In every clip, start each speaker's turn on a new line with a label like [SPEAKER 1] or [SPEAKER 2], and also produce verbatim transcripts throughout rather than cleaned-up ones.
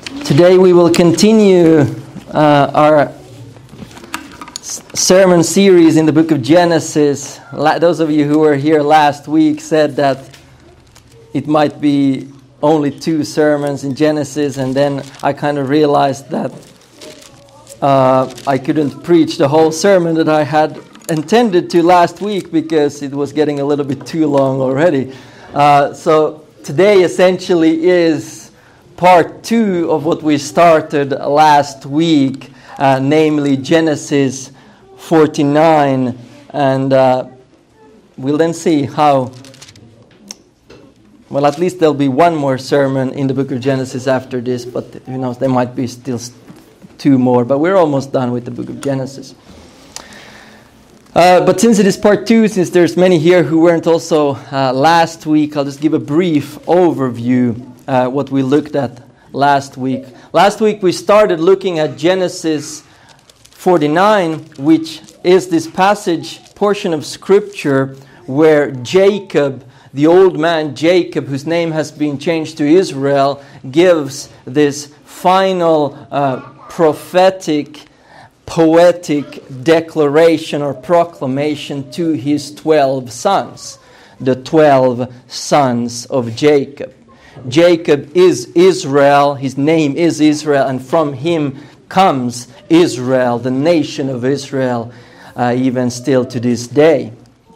[SPEAKER 1] Today we will continue uh, our s- sermon series in the book of Genesis. La- those of you who were here last week said that it might be only two sermons in Genesis, and then I kind of realized that uh, I couldn't preach the whole sermon that I had intended to last week because it was getting a little bit too long already. Uh, so today essentially is part two of what we started last week, uh, namely Genesis forty-nine, and uh, we'll then see how, well, at least there'll be one more sermon in the book of Genesis after this, but who knows, there might be still two more, but we're almost done with the book of Genesis. Uh, but since it is part two, since there's many here who weren't also uh, last week, I'll just give a brief overview uh, what we looked at last week. Last week we started looking at Genesis forty-nine, which is this passage, portion of Scripture, where Jacob, the old man Jacob, whose name has been changed to Israel, gives this final uh, prophetic poetic declaration or proclamation to his twelve sons, the twelve sons of Jacob. Jacob is Israel, his name is Israel, and from him comes Israel, the nation of Israel, uh, even still to this day.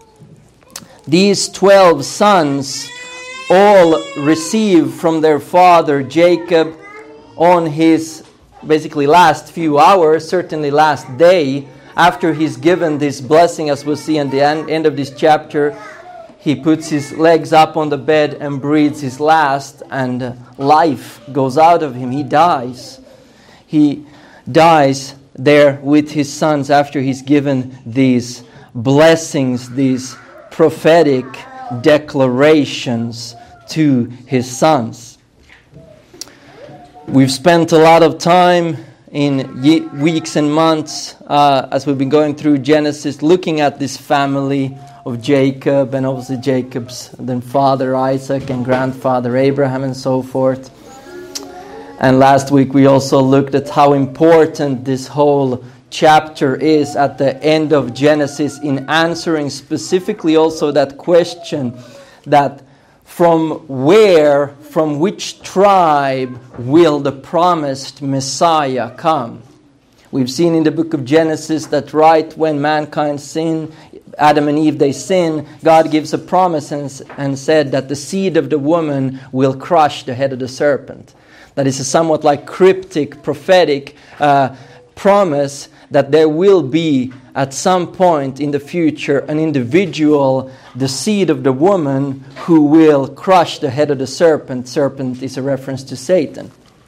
[SPEAKER 1] These twelve sons all receive from their father Jacob on his basically last few hours, certainly last day, after he's given this blessing, as we'll see at the end, end of this chapter, he puts his legs up on the bed and breathes his last, and uh, life goes out of him. He dies. He dies there with his sons after he's given these blessings, these prophetic declarations to his sons. We've spent a lot of time in ye- weeks and months uh, as we've been going through Genesis, looking at this family of Jacob, and obviously Jacob's then father Isaac and grandfather Abraham and so forth. And last week we also looked at how important this whole chapter is at the end of Genesis in answering specifically also that question that from where, from which tribe will the promised Messiah come? We've seen in the book of Genesis that right when mankind sinned, Adam and Eve, they sin, God gives a promise and, and said that the seed of the woman will crush the head of the serpent. That is a somewhat like cryptic, prophetic uh, promise that there will be at some point in the future an individual, the seed of the woman, who will crush the head of the serpent. Serpent is a reference to Satan.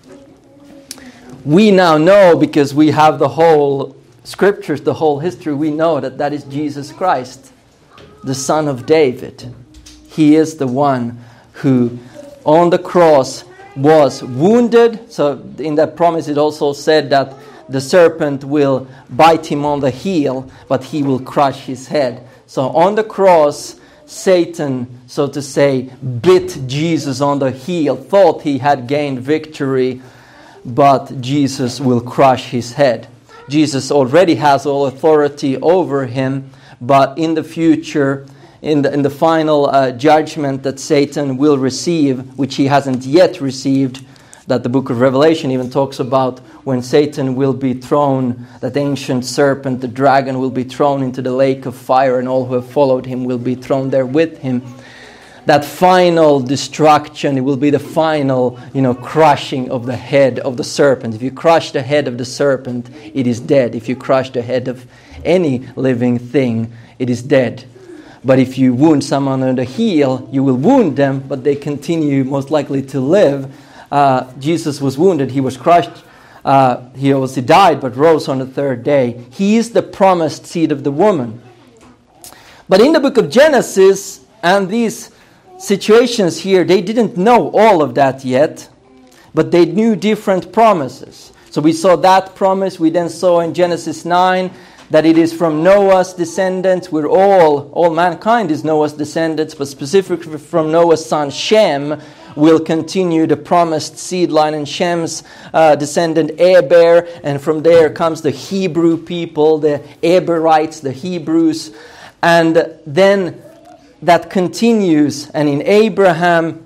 [SPEAKER 1] We now know, because we have the whole scriptures, the whole history, we know that that is Jesus Christ, the Son of David. He is the one who on the cross was wounded. So in that promise it also said that the serpent will bite him on the heel, but he will crush his head. So on the cross, Satan, so to say, bit Jesus on the heel, thought he had gained victory, but Jesus will crush his head. Jesus already has all authority over him, but in the future, in the, in the final uh, judgment that Satan will receive, which he hasn't yet received, that the book of Revelation even talks about, when Satan will be thrown, that ancient serpent, the dragon, will be thrown into the lake of fire, and all who have followed him will be thrown there with him. That final destruction, it will be the final, you know, crushing of the head of the serpent. If you crush the head of the serpent, it is dead. If you crush the head of any living thing, it is dead. But if you wound someone on the heel, you will wound them, but they continue most likely to live. Uh, Jesus was wounded, he was crushed, uh, he obviously died, but rose on the third day. He is the promised seed of the woman. But in the book of Genesis, and these situations here, they didn't know all of that yet, but they knew different promises. So we saw that promise. We then saw in Genesis nine that it is from Noah's descendants. We're all, all mankind is Noah's descendants, but specifically from Noah's son Shem, will continue the promised seed line, and Shem's uh, descendant Eber, and from there comes the Hebrew people, the Eberites, the Hebrews, and then that continues, and in Abraham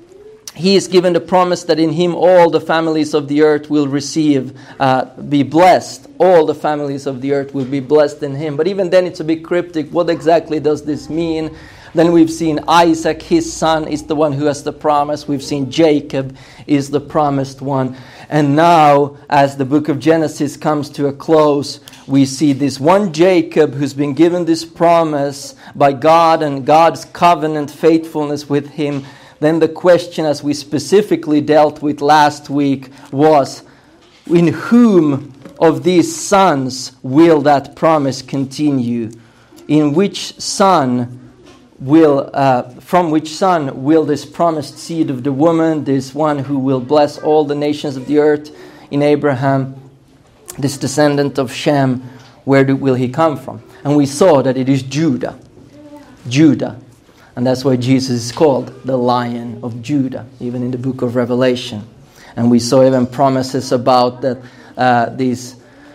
[SPEAKER 1] he is given the promise that in him all the families of the earth will receive, uh, be blessed. All the families of the earth will be blessed in him. But even then it's a bit cryptic. What exactly does this mean? Then we've seen Isaac, his son, is the one who has the promise. We've seen Jacob is the promised one. And now, as the book of Genesis comes to a close, we see this one Jacob who's been given this promise by God and God's covenant faithfulness with him. Then the question, as we specifically dealt with last week, was, in whom of these sons will that promise continue? In which son will, uh, from which son will this promised seed of the woman, this one who will bless all the nations of the earth in Abraham, this descendant of Shem, where do, will he come from? And we saw that it is Judah. Judah. And that's why Jesus is called the Lion of Judah, even in the book of Revelation. And we saw even promises about that uh, these,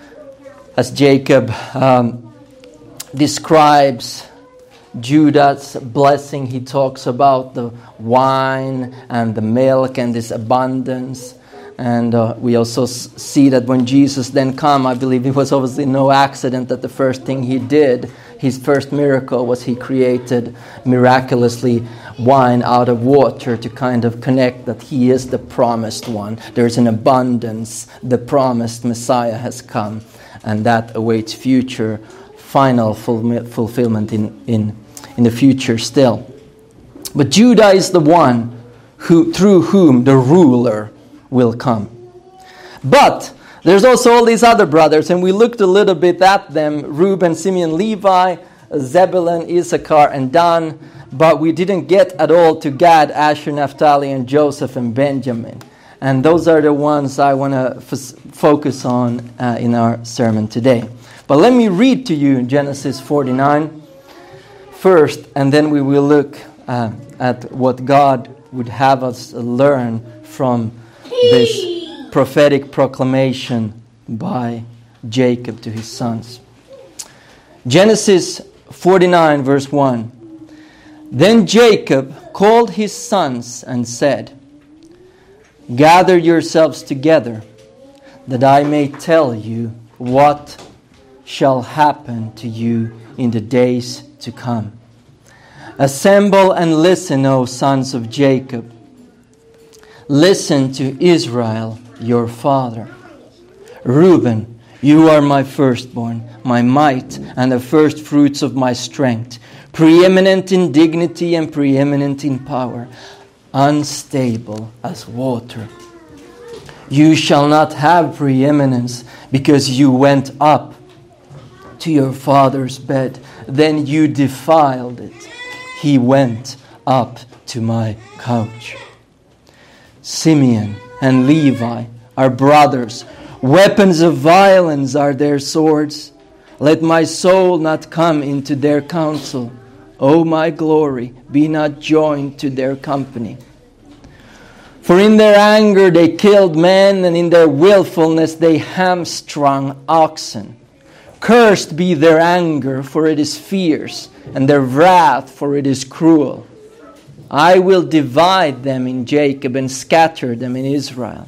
[SPEAKER 1] as Jacob um, describes Judah's blessing, he talks about the wine and the milk and this abundance. And uh, we also s- see that when Jesus then came, I believe it was obviously no accident that the first thing he did, his first miracle, was he created miraculously wine out of water to kind of connect that he is the promised one. There's an abundance. The promised Messiah has come, and that awaits future, final ful- fulfillment in, in, in the future still. But Judah is the one who, through whom the ruler will come. But there's also all these other brothers, and we looked a little bit at them: Reuben, Simeon, Levi, Zebulun, Issachar, and Dan. But we didn't get at all to Gad, Asher, Naphtali, and Joseph, and Benjamin. And those are the ones I want to f- focus on uh, in our sermon today. But let me read to you Genesis forty-nine first, and then we will look uh, at what God would have us learn from this prophetic proclamation by Jacob to his sons. Genesis forty-nine, verse one. Then Jacob called his sons and said, "Gather yourselves together, that I may tell you what shall happen to you in the days to come. Assemble and listen, O sons of Jacob. Listen to Israel, your father. Reuben, you are my firstborn, my might, and the first fruits of my strength, preeminent in dignity and preeminent in power, unstable as water. You shall not have preeminence, because you went up to your father's bed. Then you defiled it. He went up to my couch. Simeon and Levi are brothers. Weapons of violence are their swords. Let my soul not come into their counsel. O my glory, be not joined to their company. For in their anger they killed men, and in their willfulness they hamstrung oxen. Cursed be their anger, for it is fierce, and their wrath, for it is cruel. I will divide them in Jacob and scatter them in Israel.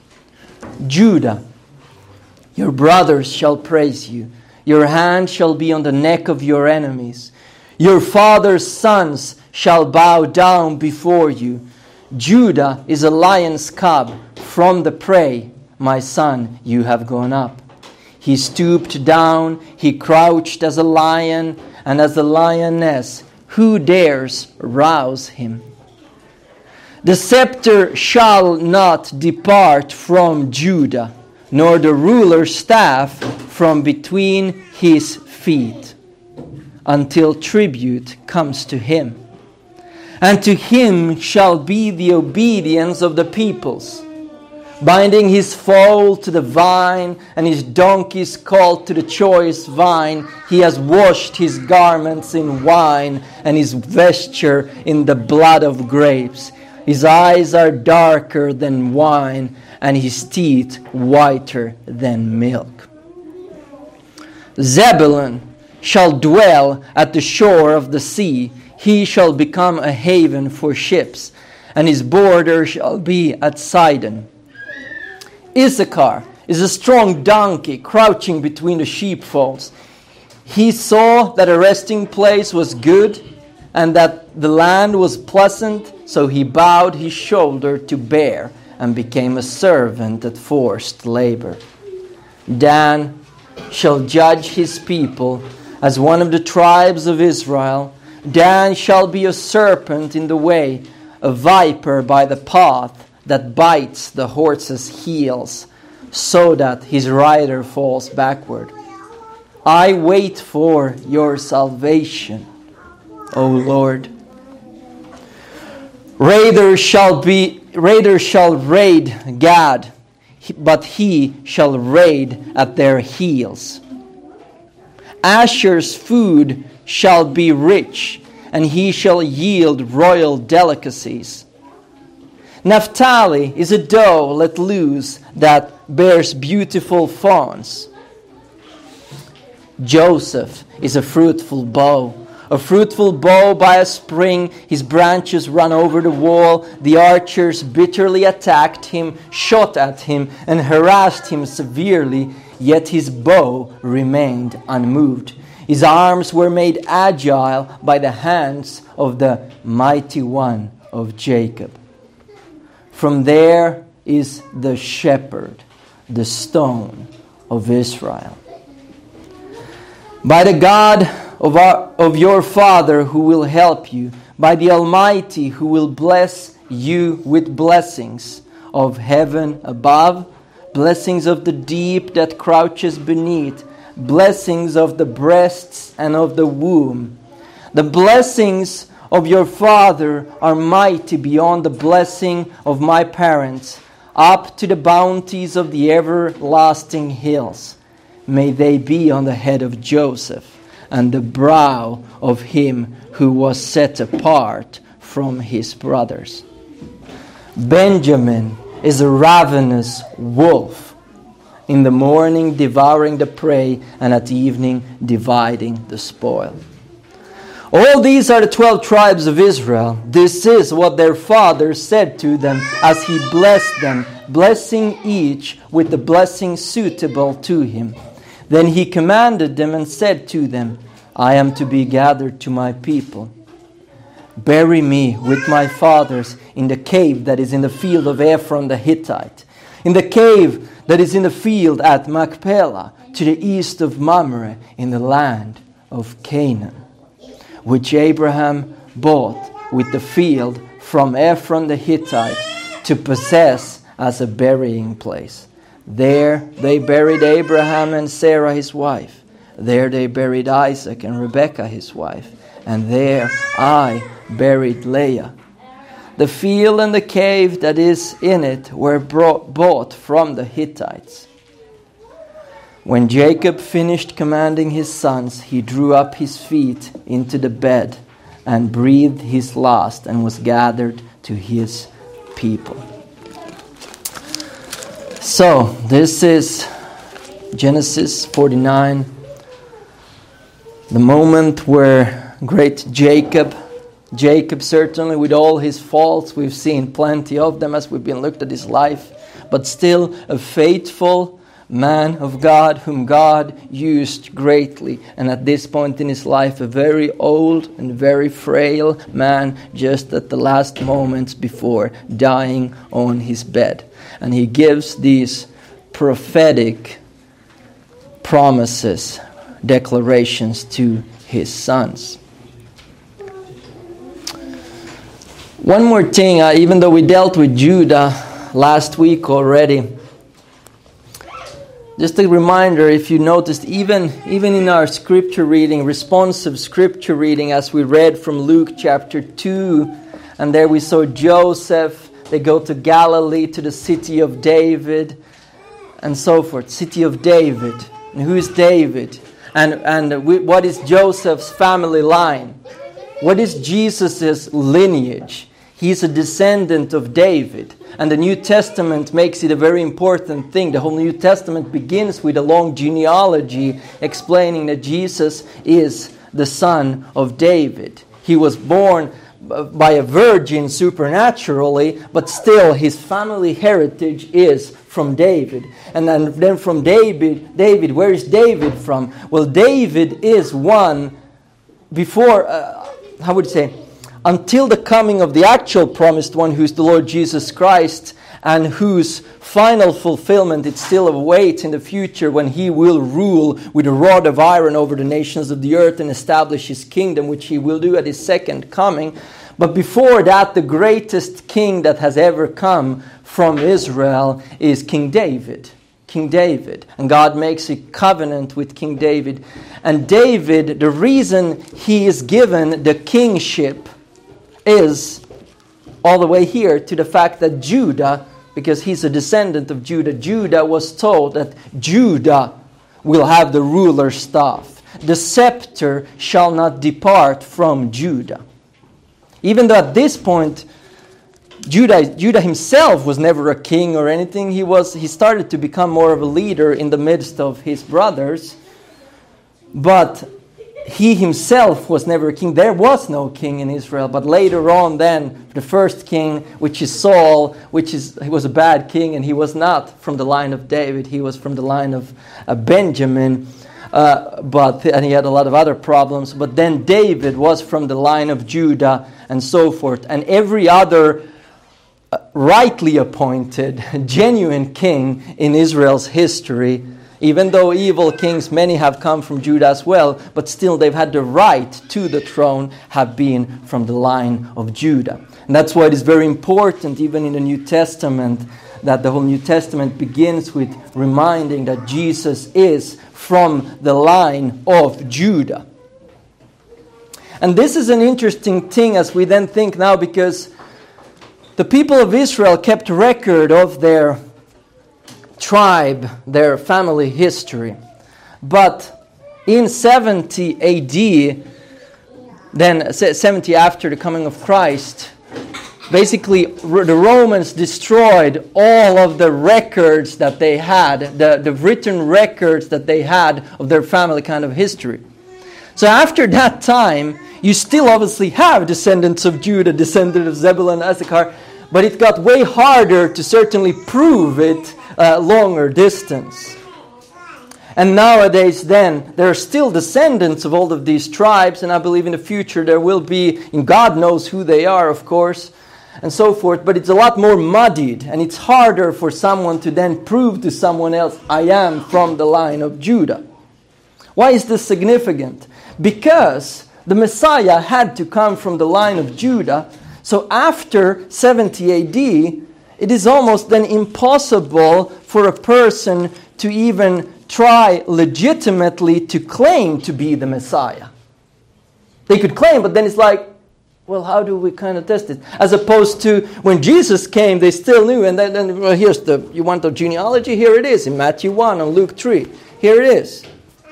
[SPEAKER 1] Judah, your brothers shall praise you. Your hand shall be on the neck of your enemies. Your father's sons shall bow down before you. Judah is a lion's cub. From the prey, my son, you have gone up. He stooped down, he crouched as a lion, and as a lioness. Who dares rouse him? The scepter shall not depart from Judah, nor the ruler's staff from between his feet, until tribute comes to him. And to him shall be the obedience of the peoples, binding his foal to the vine and his donkey's colt to the choice vine. He has washed his garments in wine and his vesture in the blood of grapes. His eyes are darker than wine, and his teeth whiter than milk. Zebulun shall dwell at the shore of the sea. He shall become a haven for ships, and his border shall be at Sidon. Issachar is a strong donkey crouching between the sheepfolds. He saw that a resting place was good, and that the land was pleasant, so he bowed his shoulder to bear, and became a servant at forced labor. Dan shall judge his people as one of the tribes of Israel. Dan shall be a serpent in the way, a viper by the path that bites the horse's heels, so that his rider falls backward. I wait for your salvation, O Lord. Raiders shall be raiders shall raid Gad, but he shall raid at their heels. Asher's food shall be rich, and he shall yield royal delicacies. Naphtali is a doe let loose that bears beautiful fawns. Joseph is a fruitful bow, a fruitful bow by a spring. His branches run over the wall. The archers bitterly attacked him, shot at him, and harassed him severely, yet his bow remained unmoved. His arms were made agile by the hands of the mighty one of Jacob. From there is the shepherd, the stone of Israel. By the God of, our, of your Father who will help you, by the Almighty who will bless you with blessings of heaven above, blessings of the deep that crouches beneath, blessings of the breasts and of the womb. The blessings of your Father are mighty beyond the blessing of my parents, up to the bounties of the everlasting hills. May they be on the head of Joseph and the brow of him who was set apart from his brothers. Benjamin is a ravenous wolf, in the morning devouring the prey, and at evening dividing the spoil. All these are the twelve tribes of Israel. This is what their father said to them as he blessed them, blessing each with the blessing suitable to him. Then he commanded them and said to them, I am to be gathered to my people. Bury me with my fathers in the cave that is in the field of Ephron the Hittite, in the cave that is in the field at Machpelah, to the east of Mamre, in the land of Canaan, which Abraham bought with the field from Ephron the Hittite to possess as a burying place. There they buried Abraham and Sarah his wife. There they buried Isaac and Rebekah his wife. And there I buried Leah. The field and the cave that is in it were brought, bought from the Hittites. When Jacob finished commanding his sons, he drew up his feet into the bed and breathed his last and was gathered to his people. So, this is Genesis forty-nine, the moment where great Jacob, Jacob certainly with all his faults, we've seen plenty of them as we've been looked at his life, but still a faithful man of God whom God used greatly, and at this point in his life a very old and very frail man, just at the last moments before dying on his bed. And he gives these prophetic promises, declarations to his sons. One more thing, uh, even though we dealt with Judah last week already, just a reminder, if you noticed, even, even in our scripture reading, responsive scripture reading, as we read from Luke chapter two, and there we saw Joseph, they go to Galilee, to the city of David, and so forth. City of David. And who is David? And, and we, what is Joseph's family line? What is Jesus' lineage? He's a descendant of David. And the New Testament makes it a very important thing. The whole New Testament begins with a long genealogy explaining that Jesus is the son of David. He was born by a virgin supernaturally, but still his family heritage is from David. And then, then from David, David, where is David from? Well, David is one before, uh, how would you say, until the coming of the actual promised one, who's the Lord Jesus Christ, and whose final fulfillment it still awaits in the future, when he will rule with a rod of iron over the nations of the earth and establish his kingdom, which he will do at his second coming. But before that, the greatest king that has ever come from Israel is King David. King David. And God makes a covenant with King David. And David, the reason he is given the kingship is all the way here to the fact that Judah, because he's a descendant of Judah, Judah was told that Judah will have the ruler's staff. The scepter shall not depart from Judah. Even though at this point, Judah, Judah himself was never a king or anything. He was he started to become more of a leader in the midst of his brothers. But he himself was never a king. There was no king in Israel. But later on then, the first king, which is Saul, which is he was a bad king, and he was not from the line of David. He was from the line of uh, Benjamin. Uh, but and he had a lot of other problems. But then David was from the line of Judah and so forth. And every other uh, rightly appointed, genuine king in Israel's history, even though evil kings, many have come from Judah as well, but still they've had the right to the throne, have been from the line of Judah. And that's why it is very important, even in the New Testament, that the whole New Testament begins with reminding that Jesus is from the line of Judah. And this is an interesting thing as we then think now, because the people of Israel kept record of their tribe, their family history. But in seventy A D, then seventy after the coming of Christ, basically the Romans destroyed all of the records that they had, the, the written records that they had of their family kind of history. So after that time, you still obviously have descendants of Judah, descendants of Zebulun, Issachar, but it got way harder to certainly prove it Uh, longer distance. And nowadays then, there are still descendants of all of these tribes, and I believe in the future there will be, and God knows who they are, of course, and so forth, but it's a lot more muddied, and it's harder for someone to then prove to someone else, I am from the line of Judah. Why is this significant? Because the Messiah had to come from the line of Judah, so after seventy A D, it is almost then impossible for a person to even try legitimately to claim to be the Messiah. They could claim, but then it's like, well, how do we kind of test it? As opposed to when Jesus came, they still knew. And then, then well, here's the, you want the genealogy? Here it is in Matthew one and Luke three. Here it is.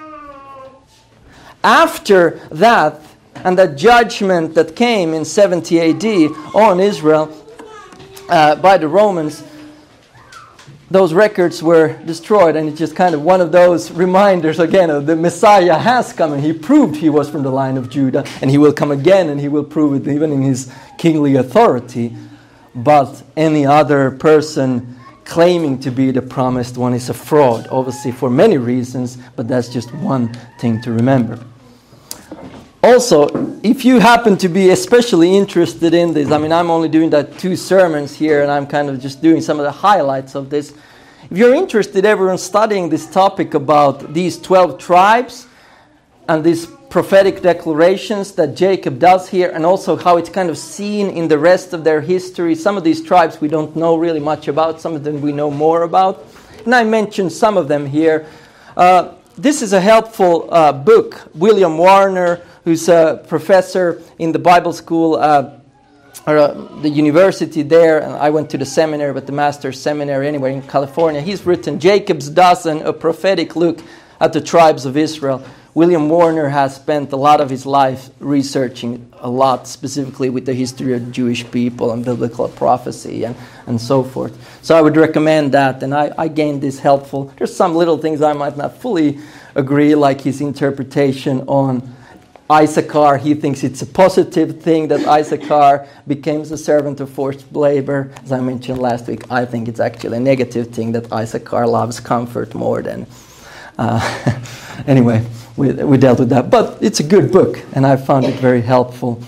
[SPEAKER 1] After that, and that judgment that came in seventy A D on Israel, Uh, by the Romans, those records were destroyed, and it's just kind of one of those reminders again of the Messiah has come, and he proved he was from the line of Judah, and he will come again, and he will prove it even in his kingly authority. But any other person claiming to be the promised one is a fraud, obviously for many reasons, but that's just one thing to remember. Also, if you happen to be especially interested in this, I mean, I'm only doing that two sermons here, and I'm kind of just doing some of the highlights of this. If you're interested ever in studying this topic about these twelve tribes and these prophetic declarations that Jacob does here, and also how it's kind of seen in the rest of their history, some of these tribes we don't know really much about, some of them we know more about, and I mentioned some of them here. Uh, this is a helpful uh, book. William Warner, who's a professor in the Bible school, uh, or uh, the university there, and I went to the seminary, but the master's seminary anyway in California. He's written Jacob's Dozen, a prophetic look at the tribes of Israel. William Warner has spent a lot of his life researching a lot, specifically with the history of Jewish people and biblical prophecy and, and so forth. So I would recommend that, and I, I gained this helpful. There's some little things I might not fully agree, like his interpretation on Issachar. He thinks it's a positive thing that Issachar becomes a servant of forced labor. As I mentioned last week, I think it's actually a negative thing that Issachar loves comfort more than... Uh, anyway, we, we dealt with that. But it's a good book, and I found it very helpful.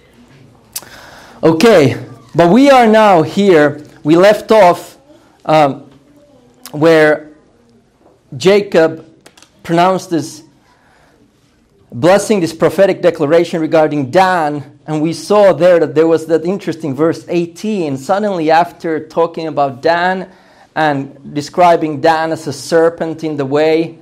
[SPEAKER 1] Okay, but we are now here. We left off um, where Jacob pronounced this blessing, this prophetic declaration regarding Dan, and we saw there that there was that interesting verse eighteen. Suddenly, after talking about Dan and describing Dan as a serpent in the way,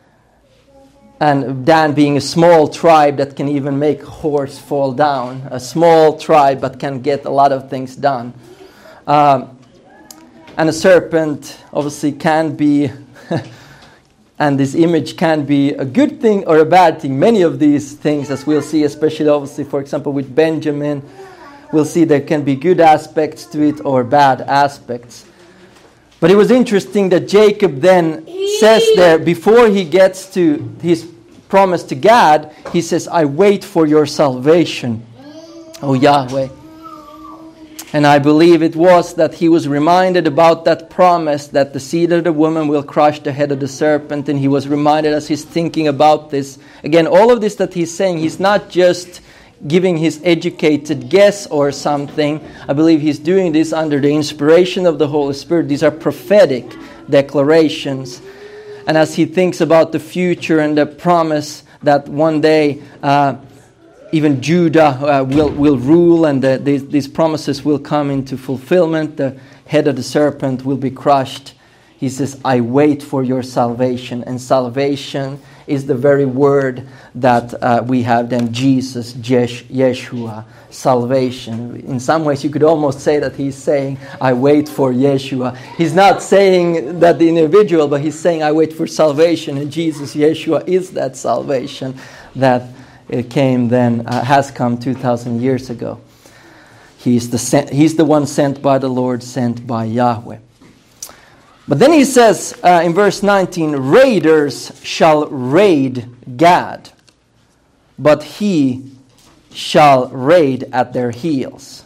[SPEAKER 1] and Dan being a small tribe that can even make a horse fall down, a small tribe but can get a lot of things done. Um, and a serpent obviously can be... And this image can be a good thing or a bad thing. Many of these things, as we'll see, especially obviously, for example, with Benjamin, we'll see there can be good aspects to it or bad aspects. But it was interesting that Jacob then says there, before he gets to his promise to Gad, he says, I wait for your salvation, O Yahweh. And I believe it was that he was reminded about that promise that the seed of the woman will crush the head of the serpent. And he was reminded as he's thinking about this. Again, all of this that he's saying, he's not just giving his educated guess or something. I believe he's doing this under the inspiration of the Holy Spirit. These are prophetic declarations. And as he thinks about the future and the promise that one day... Uh, Even Judah uh, will, will rule, and the, these, these promises will come into fulfillment. The head of the serpent will be crushed. He says, I wait for your salvation. And salvation is the very word that uh, we have then, Jesus, Jesh, Yeshua, salvation. In some ways, you could almost say that he's saying, I wait for Yeshua. He's not saying that the individual, but he's saying, I wait for salvation. And Jesus, Yeshua, is that salvation that it came then, uh, has come two thousand years ago. He's the, sent, he's the one sent by the Lord, sent by Yahweh. But then he says uh, in verse nineteen, raiders shall raid Gad, but he shall raid at their heels.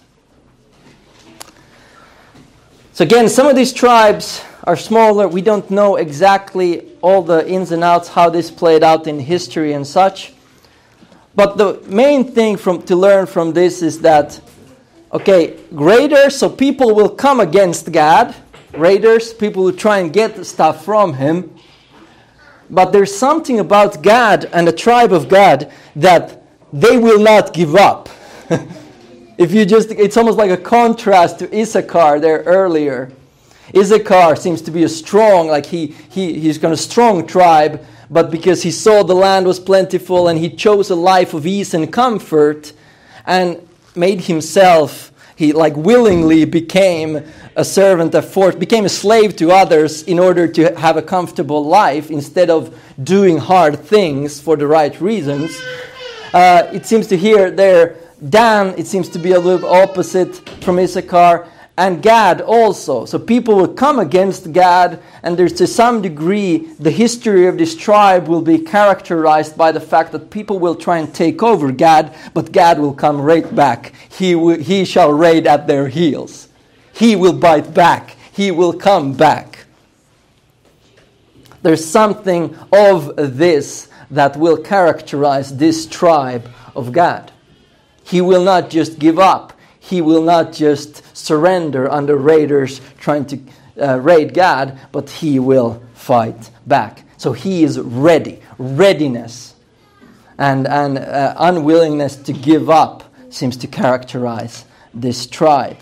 [SPEAKER 1] So again, some of these tribes are smaller. We don't know exactly all the ins and outs, how this played out in history and such. But the main thing from to learn from this is that, okay, raiders, so people will come against Gad. Raiders, people will try and get stuff from him. But there's something about Gad and the tribe of Gad that they will not give up. If you just, it's almost like a contrast to Issachar there earlier. Issachar seems to be a strong, like he, he he's got a strong tribe. But because he saw the land was plentiful and he chose a life of ease and comfort and made himself, he like willingly became a servant of force, became a slave to others in order to have a comfortable life instead of doing hard things for the right reasons. Uh, it seems to here there, Dan, it seems to be a little opposite from Issachar. And Gad also. So people will come against Gad, and there's to some degree the history of this tribe will be characterized by the fact that people will try and take over Gad, but Gad will come right back. He will, he shall raid at their heels. He will bite back. He will come back. There's something of this that will characterize this tribe of Gad. He will not just give up. He will not just surrender under raiders trying to uh, raid Gad, but he will fight back. So he is ready. Readiness and, and uh, unwillingness to give up seems to characterize this tribe.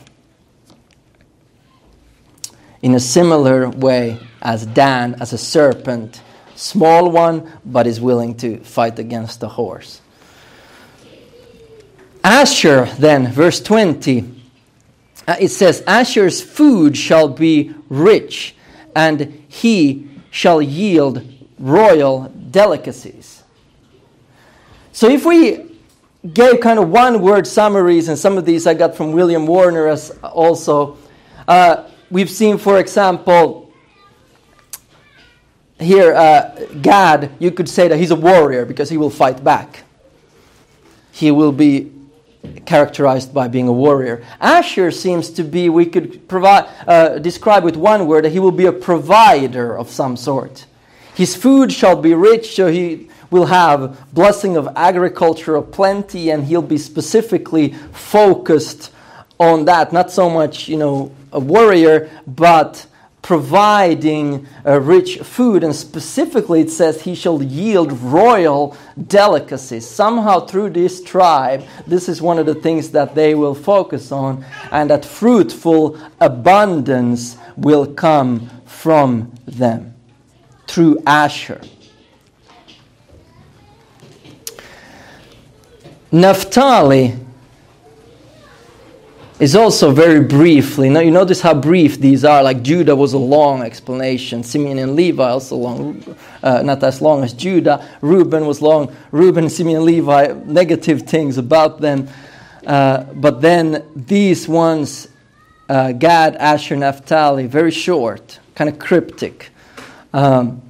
[SPEAKER 1] In a similar way as Dan, as a serpent, small one, but is willing to fight against the horse. Asher, then, verse twenty, uh, it says, Asher's food shall be rich, and he shall yield royal delicacies. So if we gave kind of one-word summaries, and some of these I got from William Warner as also, uh, we've seen, for example, here, uh, Gad, you could say that he's a warrior because he will fight back. He will be characterized by being a warrior. Asher seems to be, we could provide, uh, describe with one word, that he will be a provider of some sort. His food shall be rich, so he will have blessing of agricultural plenty, and he'll be specifically focused on that. Not so much, you know, a warrior, but providing a rich food, and specifically it says he shall yield royal delicacies. Somehow through this tribe, this is one of the things that they will focus on, and that fruitful abundance will come from them through Asher. Naphtali is also very briefly. Now you notice how brief these are. Like Judah was a long explanation. Simeon and Levi also long, uh, not as long as Judah. Reuben was long. Reuben, Simeon, and Levi, negative things about them. Uh, but then these ones, uh, Gad, Asher, Naphtali, very short, kind of cryptic, um,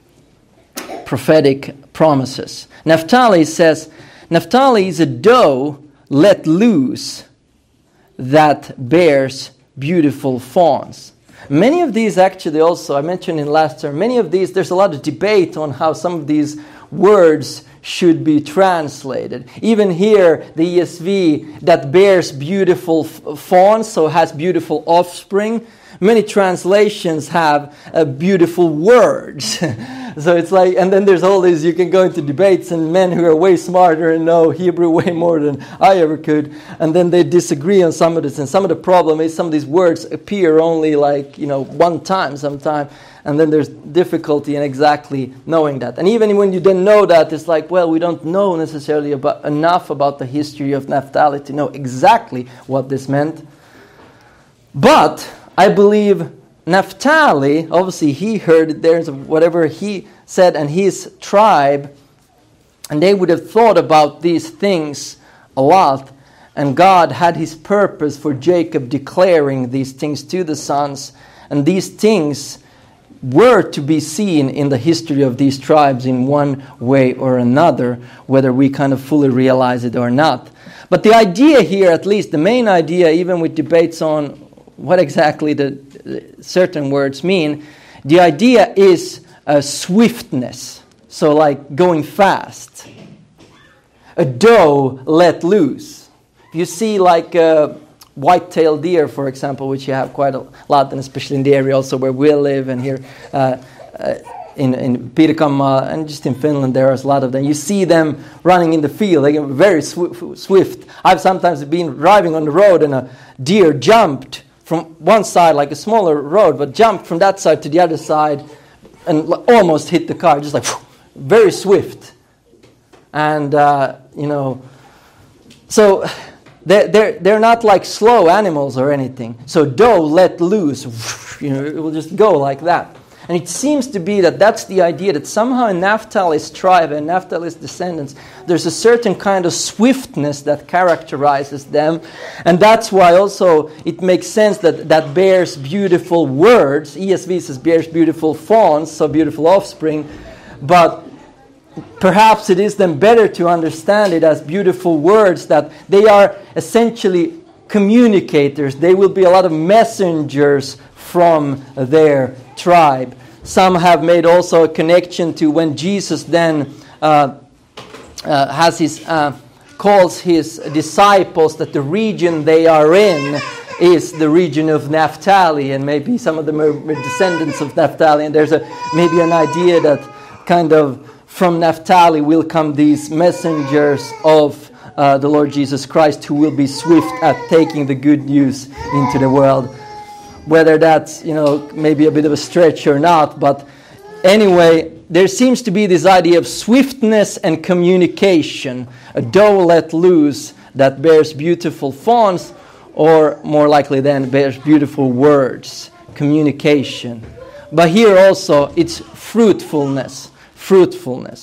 [SPEAKER 1] prophetic promises. Naphtali says, Naphtali is a doe let loose that bears beautiful fawns. Many of these actually also, I mentioned in last term, many of these, there's a lot of debate on how some of these words should be translated. Even here, the E S V, that bears beautiful f- fawns, so has beautiful offspring. Many translations have uh, beautiful words. So it's like, and then there's all these, you can go into debates, and men who are way smarter and know Hebrew way more than I ever could, and then they disagree on some of this. And some of the problem is some of these words appear only like, you know, one time sometime, and then there's difficulty in exactly knowing that. And even when you then know that, it's like, well, we don't know necessarily about enough about the history of Naphtali to know exactly what this meant. But I believe Naphtali, obviously he heard there's whatever he said and his tribe, and they would have thought about these things a lot, and God had his purpose for Jacob declaring these things to the sons, and these things were to be seen in the history of these tribes in one way or another, whether we kind of fully realize it or not. But the idea here, at least the main idea, even with debates on what exactly the certain words mean, the idea is uh, swiftness. So like going fast. A doe let loose. You see like a white-tailed deer, for example, which you have quite a lot, and especially in the area also where we live, and here uh, uh, in, in Pirkanmaa, and just in Finland there's a lot of them. You see them running in the field. They get very sw- swift. I've sometimes been driving on the road and a deer jumped from one side, like a smaller road, but jumped from that side to the other side and almost hit the car, just like whew, very swift. And, uh, you know, so they're, they're, they're not like slow animals or anything. So doe let loose, whoosh, you know, it will just go like that. And it seems to be that that's the idea, that somehow in Naphtali's tribe and Naphtali's descendants, there's a certain kind of swiftness that characterizes them. And that's why also it makes sense that that bears beautiful words. E S V says bears beautiful fawns, so beautiful offspring. But perhaps it is then better to understand it as beautiful words, that they are essentially communicators. They will be a lot of messengers from their tribe. Some have made also a connection to when Jesus then uh, uh, has his uh, calls his disciples, that the region they are in is the region of Naphtali, and maybe some of them are descendants of Naphtali, and there's a maybe an idea that kind of from Naphtali will come these messengers of uh, the Lord Jesus Christ, who will be swift at taking the good news into the world. Whether that's, you know, maybe a bit of a stretch or not, but anyway, there seems to be this idea of swiftness and communication. A doe let loose that bears beautiful fawns, or more likely then bears beautiful words, communication. But here also it's fruitfulness, fruitfulness.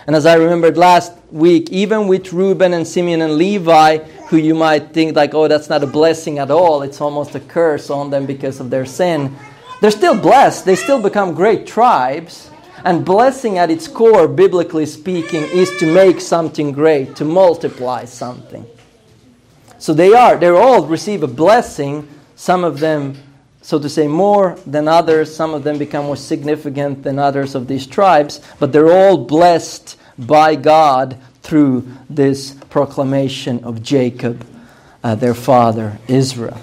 [SPEAKER 1] And as I remembered last week, even with Reuben and Simeon and Levi, who you might think like, oh, that's not a blessing at all, it's almost a curse on them because of their sin, they're still blessed. They still become great tribes. And blessing at its core, biblically speaking, is to make something great, to multiply something. So they are, they all receive a blessing, some of them, so to say, more than others. Some of them become more significant than others of these tribes, but they're all blessed by God through this proclamation of Jacob, uh, their father, Israel.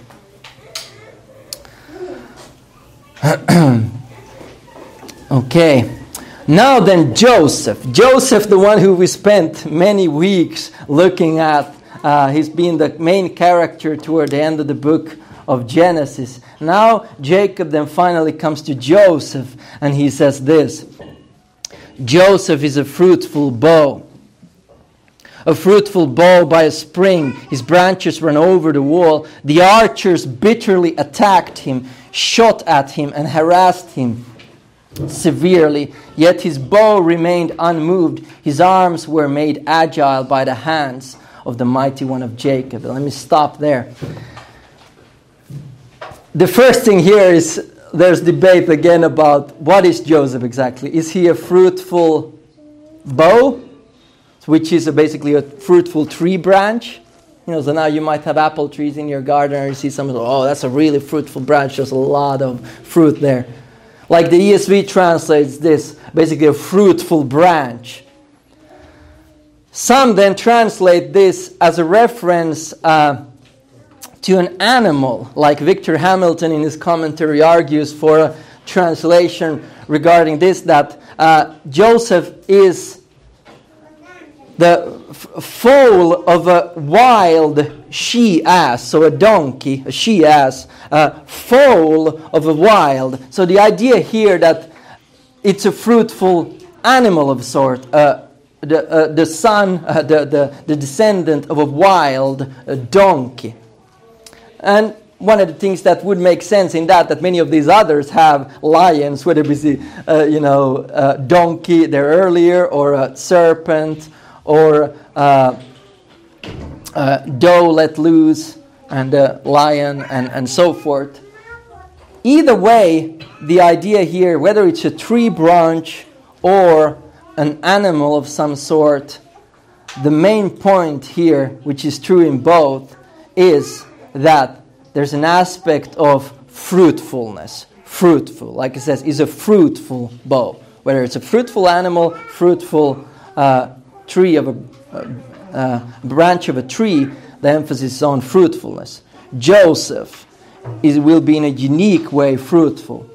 [SPEAKER 1] Okay. Now then, Joseph. Joseph, the one who we spent many weeks looking at. Uh, he's been the main character toward the end of the book of Genesis. Now Jacob then finally comes to Joseph, and he says this: Joseph is a fruitful bough. A fruitful bough by a spring. His branches ran over the wall. The archers bitterly attacked him, shot at him, and harassed him severely. Yet his bow remained unmoved. His arms were made agile by the hands of the mighty one of Jacob. Let me stop there. The first thing here is there's debate again about what is Joseph exactly. Is he a fruitful bough, which is a basically a fruitful tree branch? You know, so now you might have apple trees in your garden, and you see someone, oh, that's a really fruitful branch. There's a lot of fruit there. Like the E S V translates this, basically a fruitful branch. Some then translate this as a reference uh, to an animal, like Victor Hamilton in his commentary argues for a translation regarding this, that uh, Joseph is the f- foal of a wild she-ass, so a donkey, a she-ass, a foal of a wild. So the idea here that it's a fruitful animal of sort, uh, the uh, the son, uh, the, the the descendant of a wild uh, donkey. And one of the things that would make sense in that, that many of these others have lions, whether it be uh, you know uh, donkey there earlier, or a serpent, or uh, uh, doe let loose, and a lion, and, and so forth. Either way, the idea here, whether it's a tree branch or an animal of some sort, the main point here, which is true in both, is that there's an aspect of fruitfulness. Fruitful, like it says, is a fruitful bough. Whether it's a fruitful animal, fruitful uh, tree of a uh, uh, branch of a tree, the emphasis is on fruitfulness. Joseph is, will be in a unique way fruitful.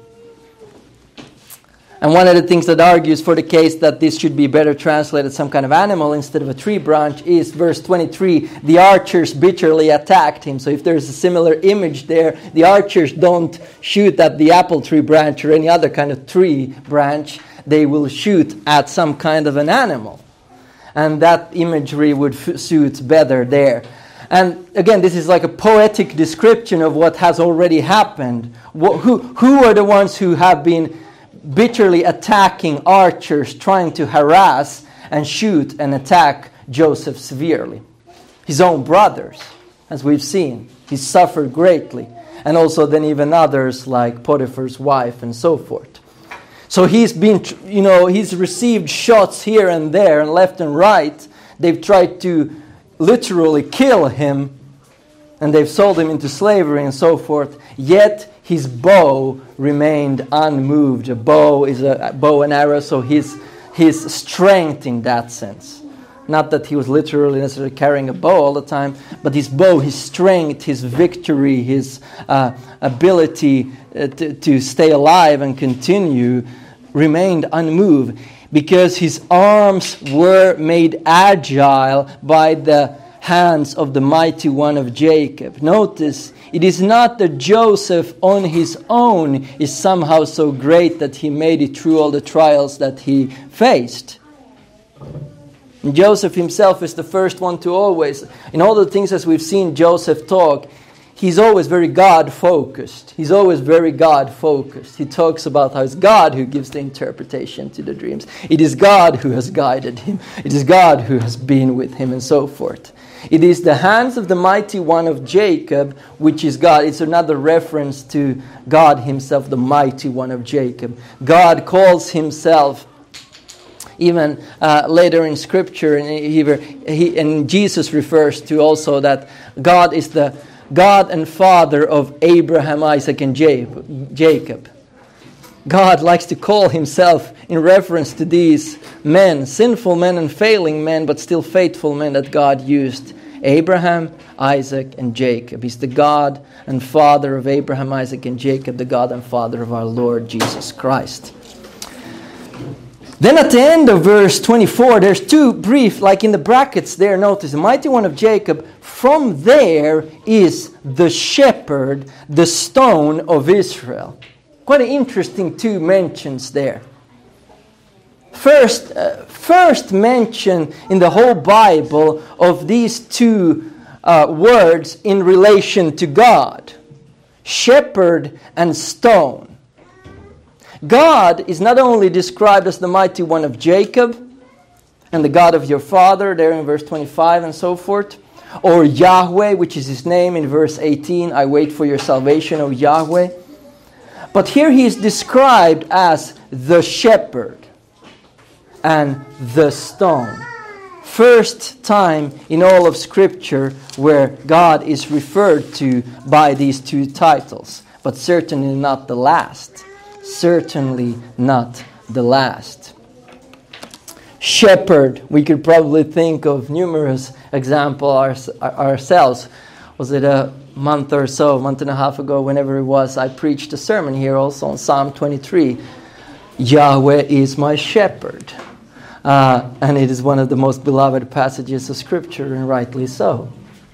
[SPEAKER 1] And one of the things that argues for the case that this should be better translated some kind of animal instead of a tree branch is verse twenty-three. The archers bitterly attacked him. So if there's a similar image there, the archers don't shoot at the apple tree branch or any other kind of tree branch. They will shoot at some kind of an animal. And that imagery would f- suit better there. And again, this is like a poetic description of what has already happened. Wh- who, who are the ones who have been bitterly attacking archers, trying to harass and shoot and attack Joseph severely? His own brothers, as we've seen. He suffered greatly. And also then even others like Potiphar's wife and so forth. So he's been, you know, he's received shots here and there and left and right. They've tried to literally kill him, and they've sold him into slavery and so forth. Yet his bow remained unmoved. A bow is a bow and arrow, so his his strength in that sense. Not that he was literally necessarily carrying a bow all the time, but his bow, his strength, his victory, his uh, ability uh, to, to stay alive and continue remained unmoved, because his arms were made agile by the hands of the mighty one of Jacob. Notice, it is not that Joseph on his own is somehow so great that he made it through all the trials that he faced. Joseph himself is the first one to always, in all the things as we've seen Joseph talk, he's always very God-focused. He's always very God-focused. He talks about how it's God who gives the interpretation to the dreams. It is God who has guided him. It is God who has been with him, and so forth. It is the hands of the mighty one of Jacob, which is God. It's another reference to God himself, the mighty one of Jacob. God calls himself, even uh, later in Scripture, and, he, he, and Jesus refers to also that God is the God and Father of Abraham, Isaac, and Jacob. God likes to call himself in reference to these men, sinful men and failing men, but still faithful men that God used. Abraham, Isaac, and Jacob. He's the God and Father of Abraham, Isaac, and Jacob, the God and Father of our Lord Jesus Christ. Then at the end of verse twenty-four, there's two brief, like in the brackets there, notice, the mighty one of Jacob, from there is the shepherd, the stone of Israel. Quite an interesting two mentions there. First, uh, first mention in the whole Bible of these two uh, words in relation to God. Shepherd and stone. God is not only described as the mighty one of Jacob and the God of your father, there in verse twenty-five and so forth, or Yahweh, which is his name in verse eighteen, I wait for your salvation, O Yahweh. But here he is described as the shepherd and the stone. First time in all of Scripture where God is referred to by these two titles, but certainly not the last. Certainly not the last. Shepherd, we could probably think of numerous examples ourselves. Was it a month or so, a month and a half ago, whenever it was, I preached a sermon here also on Psalm twenty-three. Yahweh is my shepherd. Uh, and it is one of the most beloved passages of Scripture, and rightly so.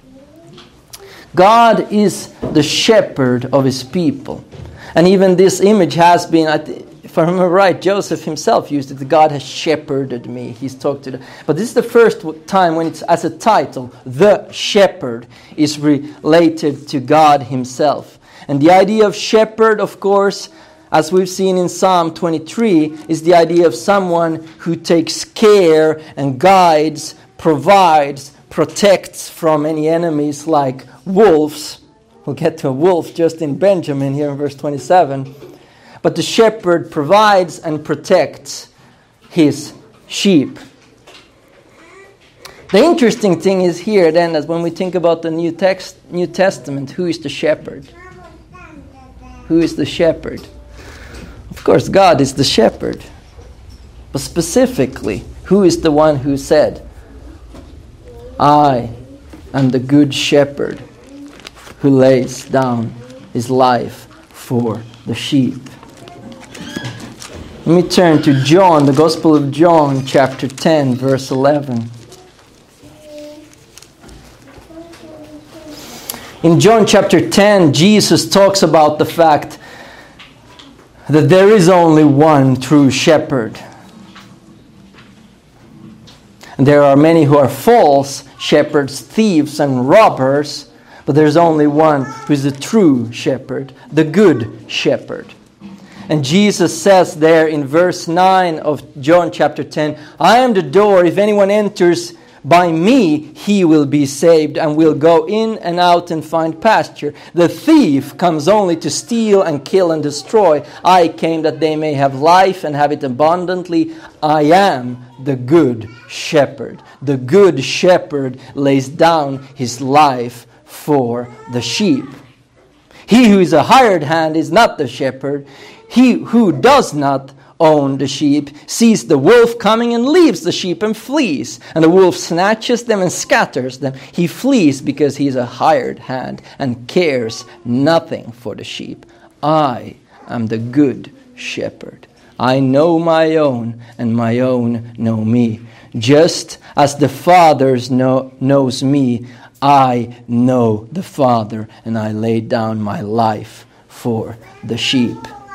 [SPEAKER 1] God is the shepherd of his people. And even this image has been, if I remember right, Joseph himself used it. God has shepherded me. He's talked to the... But this is the first time when it's as a title, the shepherd is related to God himself. And the idea of shepherd, of course, as we've seen in Psalm twenty-three, is the idea of someone who takes care and guides, provides, protects from any enemies like wolves. We'll get to a wolf just in Benjamin here in verse twenty-seven. But the shepherd provides and protects his sheep. The interesting thing is here then, that when we think about the New text, New Testament, who is the shepherd? Who is the shepherd? Of course, God is the shepherd. But specifically, who is the one who said, I am the good shepherd who lays down his life for the sheep? Let me turn to John, the Gospel of John, chapter ten, verse eleven. In John chapter ten, Jesus talks about the fact that there is only one true shepherd. And there are many who are false shepherds, thieves and robbers, but there's only one who is the true shepherd, the good shepherd. And Jesus says there in verse nine of John chapter ten, I am the door. If anyone enters by me, he will be saved and will go in and out and find pasture. The thief comes only to steal and kill and destroy. I came that they may have life and have it abundantly. I am the good shepherd. The good shepherd lays down his life for the sheep. He who is a hired hand is not the shepherd. He who does not own the sheep sees the wolf coming and leaves the sheep and flees. And the wolf snatches them and scatters them. He flees because he is a hired hand and cares nothing for the sheep. I am the good shepherd. I know my own, and my own know me. Just as the Father know, knows me, I know the Father, and I lay down my life for the sheep.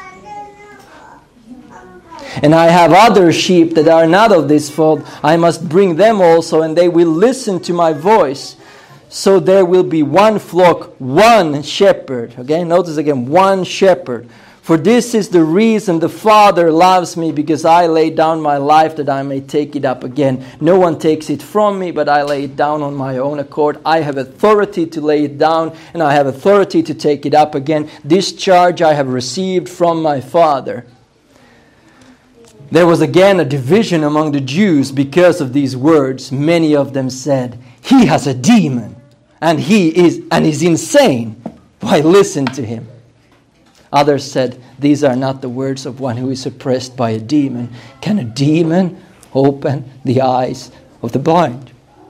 [SPEAKER 1] And I have other sheep that are not of this fold. I must bring them also, and they will listen to my voice. so there will be one flock, one shepherd. Okay, notice again, one shepherd. For this is the reason the Father loves me, because I lay down my life that I may take it up again. No one takes it from me, but I lay it down on my own accord. I have authority to lay it down, and I have authority to take it up again. This charge I have received from my Father. There was again a division among the Jews because of these words. Many of them said, "He has a demon, and he is and is insane. Why listen to him?" Others said, "These are not the words of one who is oppressed by a demon. Can a demon open the eyes of the blind?"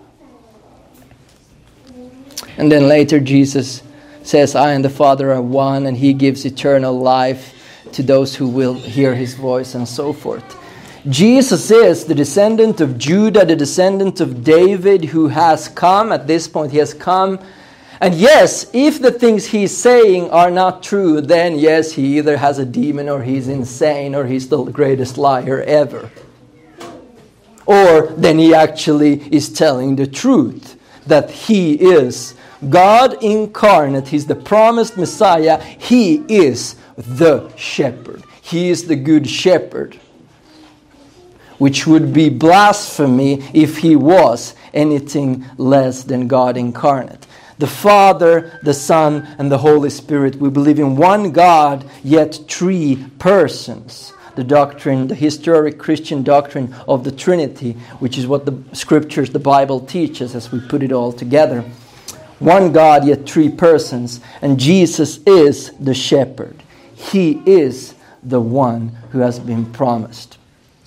[SPEAKER 1] And then later Jesus says, "I and the Father are one," and he gives eternal life to those who will hear his voice, and so forth. Jesus is the descendant of Judah, the descendant of David, who has come. At this point, he has come. And yes, if the things he's saying are not true, then yes, he either has a demon, or he's insane, or he's the greatest liar ever. Or then he actually is telling the truth, that he is God incarnate. He's the promised Messiah. He is the shepherd. He is the good shepherd. Which would be blasphemy if he was anything less than God incarnate. The Father, the Son, and the Holy Spirit. We believe in one God, yet three persons. The doctrine, the historic Christian doctrine of the Trinity, which is what the Scriptures, the Bible teaches as we put it all together. One God, yet three persons. And Jesus is the shepherd. He is the one who has been promised.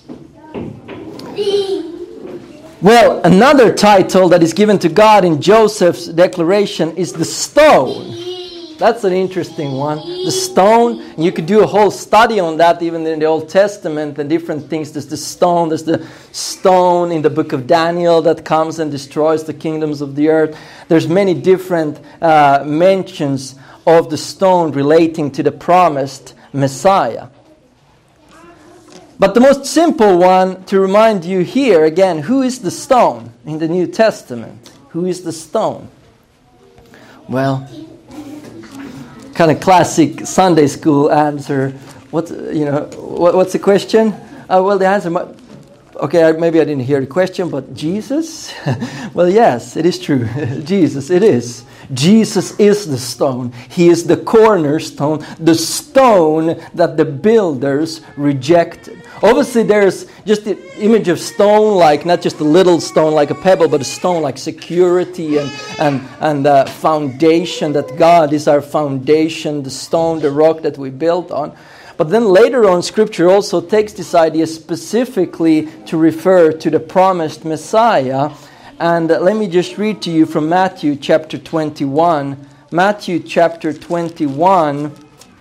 [SPEAKER 1] Well, another title that is given to God in Joseph's declaration is the stone. That's an interesting one. The stone, and you could do a whole study on that even in the Old Testament and different things. There's the stone, there's the stone in the book of Daniel that comes and destroys the kingdoms of the earth. There's many different uh, mentions of the stone relating to the promised Messiah. But the most simple one to remind you here, again, who is the stone in the New Testament? Who is the stone? Well, kind of classic Sunday school answer. What, you know, what, what's the question? Uh, well, the answer might... Okay, maybe I didn't hear the question, but Jesus? Well, yes, it is true. Jesus, it is. Jesus is the stone. He is the cornerstone, the stone that the builders rejected. Obviously, there's just the image of stone, like not just a little stone like a pebble, but a stone like security and and and uh, foundation. That God is our foundation, the stone, the rock that we built on. But then later on, Scripture also takes this idea specifically to refer to the promised Messiah. And uh, let me just read to you from Matthew chapter twenty-one. Matthew chapter twenty-one.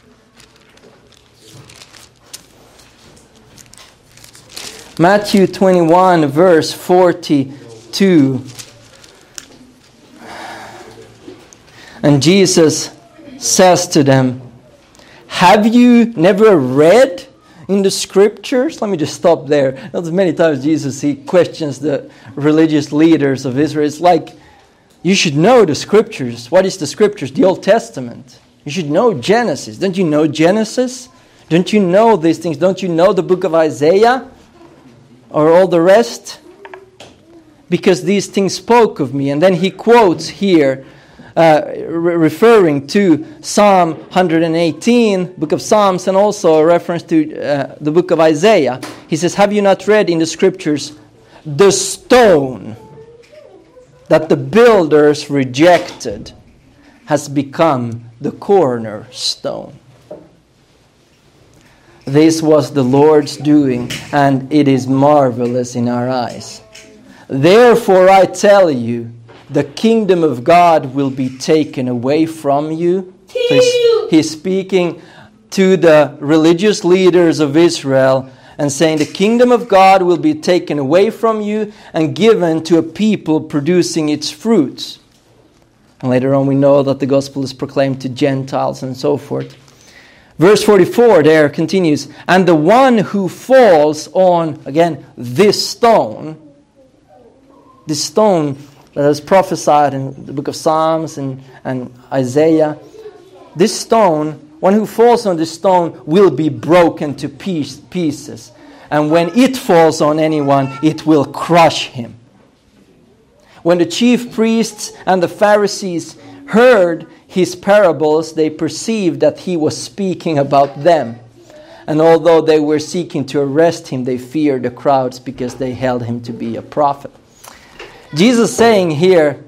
[SPEAKER 1] Matthew twenty-one, verse forty-two. And Jesus says to them, "Have you never read in the Scriptures?" Let me just stop there. Notice many times Jesus, he questions the religious leaders of Israel. It's like, you should know the Scriptures. What is the Scriptures? The Old Testament. You should know Genesis. Don't you know Genesis? Don't you know these things? Don't you know the book of Isaiah? Or all the rest? Because these things spoke of me. And then he quotes here, Uh, re- referring to Psalm one eighteen, book of Psalms, and also a reference to uh, the book of Isaiah. He says, "Have you not read in the Scriptures, the stone that the builders rejected has become the cornerstone? This was the Lord's doing, and it is marvelous in our eyes. Therefore I tell you, the kingdom of God will be taken away from you." So he's, he's speaking to the religious leaders of Israel and saying the kingdom of God will be taken away from you and given to a people producing its fruits. And later on we know that the gospel is proclaimed to Gentiles and so forth. Verse forty-four there continues, "And the one who falls on," again, "this stone," this stone, that is prophesied in the book of Psalms and, and Isaiah. This stone, one who falls on this stone will be broken to piece, pieces. And when it falls on anyone, it will crush him. When the chief priests and the Pharisees heard his parables, they perceived that he was speaking about them. And although they were seeking to arrest him, they feared the crowds because they held him to be a prophet. Jesus saying here,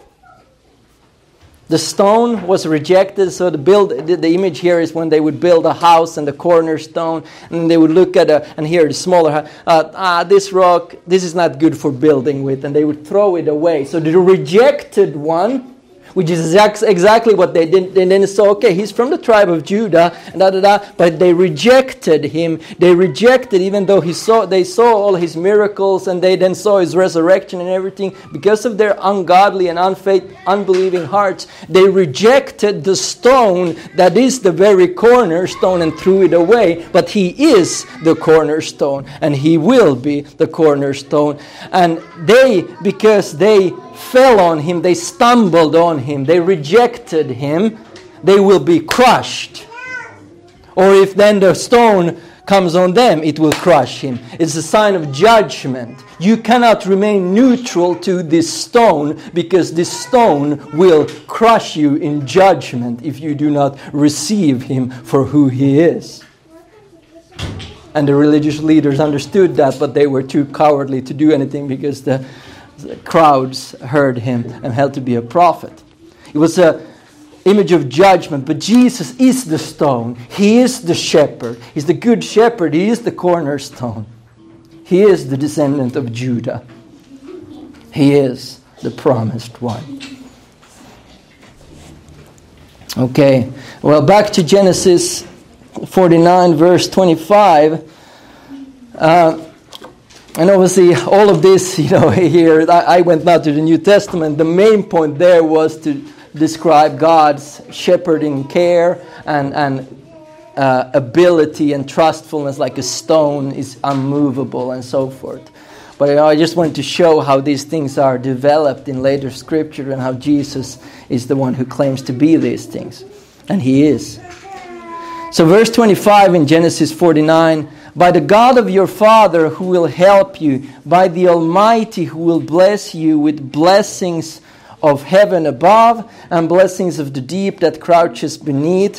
[SPEAKER 1] the stone was rejected. So the build, the, the image here is when they would build a house and the cornerstone, and they would look at a, and here the smaller house, uh, ah, this rock, this is not good for building with, and they would throw it away. So the rejected one, which is exact, exactly what they did. And then saw, okay, he's from the tribe of Judah, and da da da. But they rejected him. They rejected, even though he saw, they saw all his miracles, and they then saw his resurrection and everything. Because of their ungodly and unfaith, unbelieving hearts, they rejected the stone that is the very cornerstone and threw it away. But he is the cornerstone, and he will be the cornerstone. And they, because they fell on him, they stumbled on him, they rejected him, they will be crushed. Or if then the stone comes on them, it will crush him. It's a sign of judgment. You cannot remain neutral to this stone, because this stone will crush you in judgment if you do not receive him for who he is. And the religious leaders understood that, but they were too cowardly to do anything because the The crowds heard him and held to be a prophet. It was an image of judgment, but Jesus is the stone. He is the shepherd. He's the good shepherd. He is the cornerstone. He is the descendant of Judah. He is the promised one. Okay, well, back to Genesis forty-nine, verse twenty-five. Uh, And obviously, all of this, you know, here, I went now to the New Testament. The main point there was to describe God's shepherding care and, and uh, ability and trustfulness, like a stone is unmovable and so forth. But you know, I just wanted to show how these things are developed in later Scripture and how Jesus is the one who claims to be these things. And he is. So verse twenty-five in Genesis forty-nine, by the God of your father who will help you, by the Almighty who will bless you with blessings of heaven above and blessings of the deep that crouches beneath.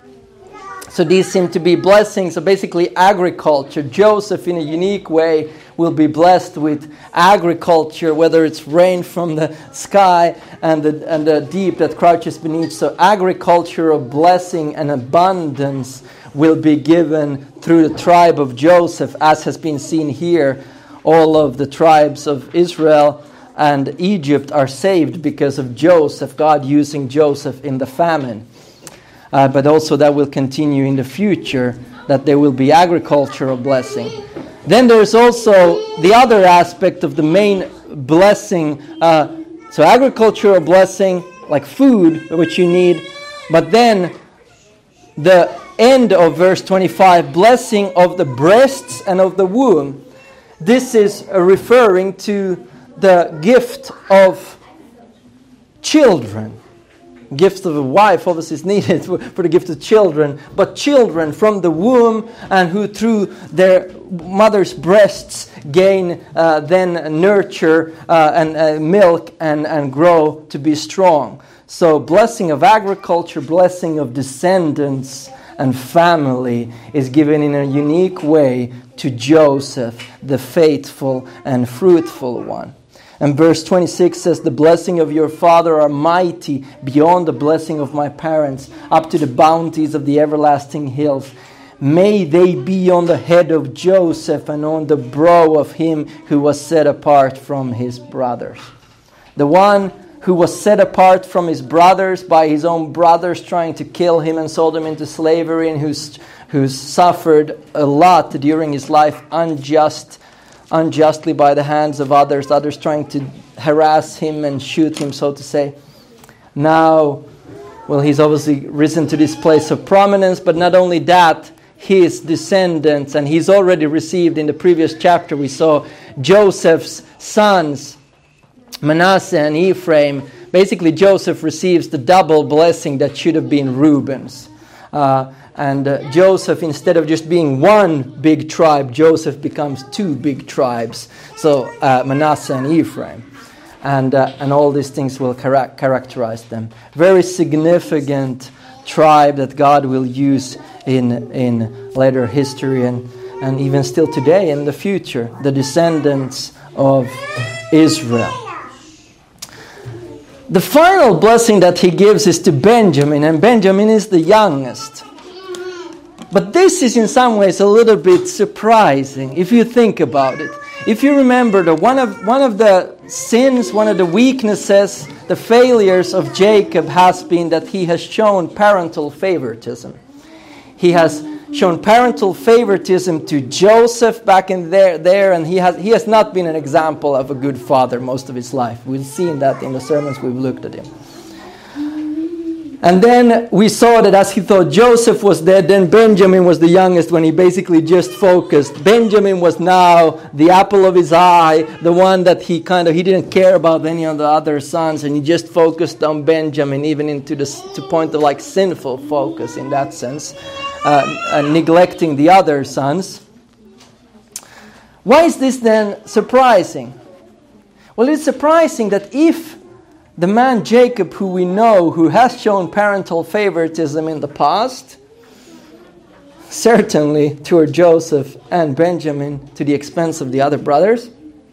[SPEAKER 1] So these seem to be blessings of basically agriculture. Joseph, in a unique way, will be blessed with agriculture, whether it's rain from the sky and the, and the deep that crouches beneath. So agriculture of blessing and abundance will be given through the tribe of Joseph, as has been seen here. All of the tribes of Israel and Egypt are saved because of Joseph, God using Joseph in the famine. Uh, but also that will continue in the future, that there will be agricultural blessing. Then there's also the other aspect of the main blessing. Uh, so agricultural blessing, like food, which you need. But then the end of verse twenty-five, blessing of the breasts and of the womb. This is referring to the gift of children. Gift of a wife obviously is needed for, for the gift of children, but children from the womb, and who through their mother's breasts gain uh, then nurture uh, and uh, milk and, and grow to be strong. So blessing of agriculture, blessing of descendants and family is given in a unique way to Joseph, the faithful and fruitful one. And verse twenty-six says, the blessing of your father are mighty beyond the blessing of my parents, up to the bounties of the everlasting hills. May they be on the head of Joseph and on the brow of him who was set apart from his brothers. The one who was set apart from his brothers by his own brothers trying to kill him and sold him into slavery, and who's, who's suffered a lot during his life unjust unjustly by the hands of others, others trying to harass him and shoot him, so to say. Now, well, he's obviously risen to this place of prominence, but not only that, his descendants, and he's already received in the previous chapter, we saw Joseph's sons Manasseh and Ephraim, basically Joseph receives the double blessing that should have been Reuben's. Uh, and uh, Joseph, instead of just being one big tribe, Joseph becomes two big tribes. So uh, Manasseh and Ephraim. And uh, and all these things will chara- characterize them. Very significant tribe that God will use in in later history and, and even still today in the future. The descendants of Israel. The final blessing that he gives is to Benjamin, and Benjamin is the youngest. But this is in some ways a little bit surprising if you think about it. If you remember that one of one of the sins, one of the weaknesses, the failures of Jacob has been that he has shown parental favoritism. He has shown parental favoritism to Joseph back in there, there, and he has he has not been an example of a good father most of his life. We've seen that in the sermons we've looked at him. And then we saw that as he thought Joseph was dead, then Benjamin was the youngest when he basically just focused. Benjamin was now the apple of his eye, the one that he kind of, he didn't care about any of the other sons, and he just focused on Benjamin, even into the to point of like sinful focus in that sense, uh, uh, neglecting the other sons. Why is this then surprising? Well, it's surprising that if the man Jacob, who we know, who has shown parental favoritism in the past, certainly toward Joseph and Benjamin to the expense of the other brothers.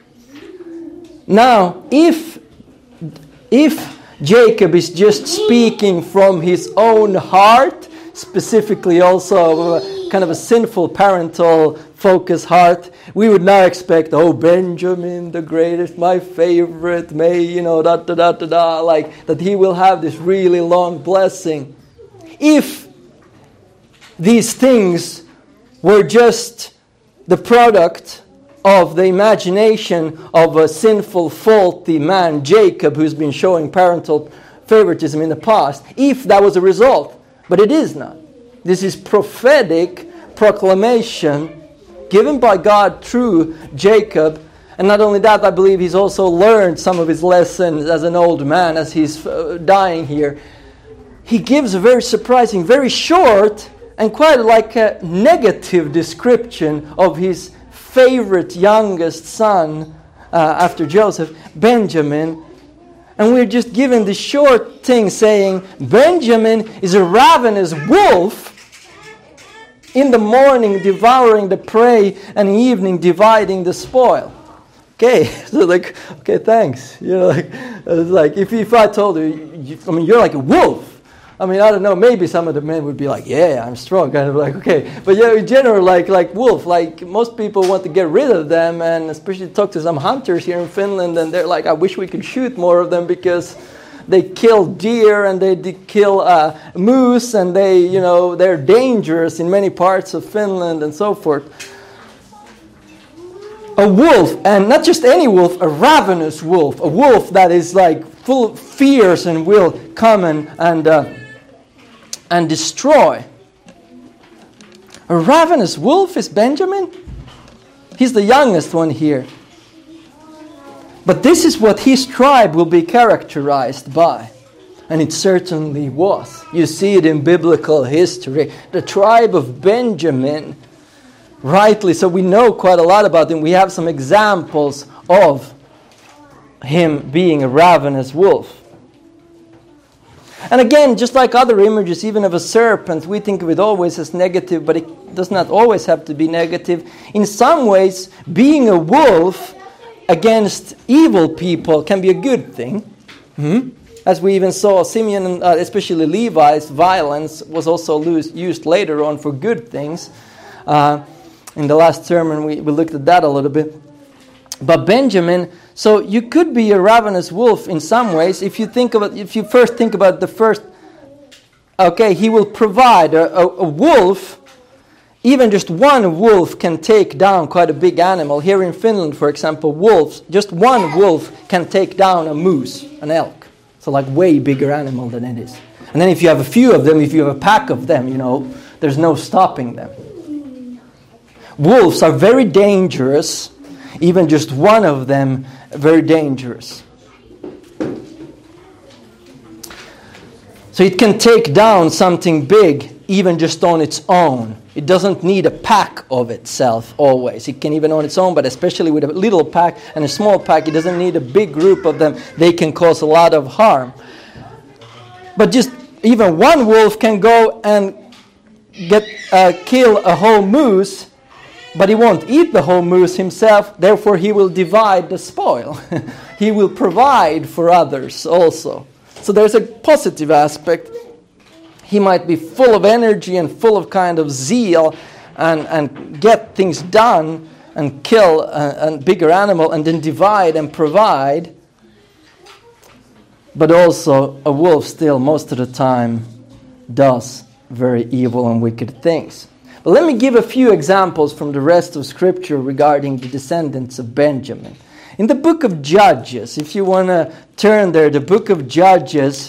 [SPEAKER 1] Now, if, if Jacob is just speaking from his own heart, specifically also a, kind of a sinful parental focus heart, we would now expect, oh, Benjamin the greatest, my favorite, may, you know, da da da da da, like that he will have this really long blessing. If these things were just the product of the imagination of a sinful, faulty man, Jacob, who's been showing parental favoritism in the past, if that was a result, but it is not. This is prophetic proclamation given by God through Jacob. And not only that, I believe he's also learned some of his lessons as an old man as he's uh, dying here. He gives a very surprising, very short, and quite like a negative description of his favorite youngest son uh, after Joseph, Benjamin. And we're just given this short thing saying, Benjamin is a ravenous wolf, in the morning devouring the prey, and in the evening dividing the spoil. Okay, so like, okay, thanks. You know, like, it's like if if I told you, you, I mean, you're like a wolf. I mean, I don't know. Maybe some of the men would be like, yeah, I'm strong, kind of like, okay. But yeah, in general, like like wolf. Like most people want to get rid of them, and especially talk to some hunters here in Finland, and they're like, I wish we could shoot more of them because they kill deer and they kill uh, moose, and they, you know, they're dangerous in many parts of Finland and so forth. A wolf, and not just any wolf, a ravenous wolf, a wolf that is like full of fierce and will come and and, uh, and destroy. A ravenous wolf is Benjamin. He's the youngest one here. But this is what his tribe will be characterized by. And it certainly was. You see it in biblical history. The tribe of Benjamin, rightly, so we know quite a lot about him. We have some examples of him being a ravenous wolf. And again, just like other images, even of a serpent, we think of it always as negative, but it does not always have to be negative. In some ways, being a wolf against evil people can be a good thing. Hmm? As we even saw, Simeon, and uh, especially Levi's violence was also loose, used later on for good things. Uh, in the last sermon, we, we looked at that a little bit. But Benjamin, so you could be a ravenous wolf in some ways. If you think about, if you first think about the first, okay, he will provide a, a, a wolf. Even just one wolf can take down quite a big animal. Here in Finland, for example, wolves, just one wolf can take down a moose, an elk. So like way bigger animal than it is. And then if you have a few of them, if you have a pack of them, you know, there's no stopping them. Wolves are very dangerous. Even just one of them, very dangerous. So it can take down something big even just on its own. It doesn't need a pack of itself always. It can even on its own, but especially with a little pack and a small pack, it doesn't need a big group of them. They can cause a lot of harm. But just even one wolf can go and get uh, kill a whole moose, but he won't eat the whole moose himself. Therefore, he will divide the spoil. He will provide for others also. So there's a positive aspect. He might be full of energy and full of kind of zeal and, and get things done and kill a, a bigger animal and then divide and provide. But also a wolf still most of the time does very evil and wicked things. But let me give a few examples from the rest of Scripture regarding the descendants of Benjamin. In the book of Judges, if you want to turn there, the book of Judges...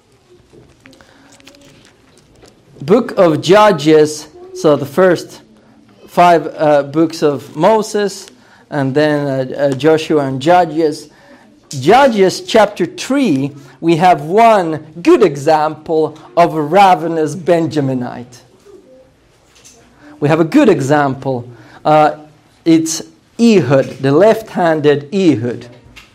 [SPEAKER 1] Book of Judges, so the first five uh, books of Moses, and then uh, uh, Joshua and Judges. Judges chapter three, we have one good example of a ravenous Benjaminite. We have a good example. Uh, it's Ehud, the left-handed Ehud.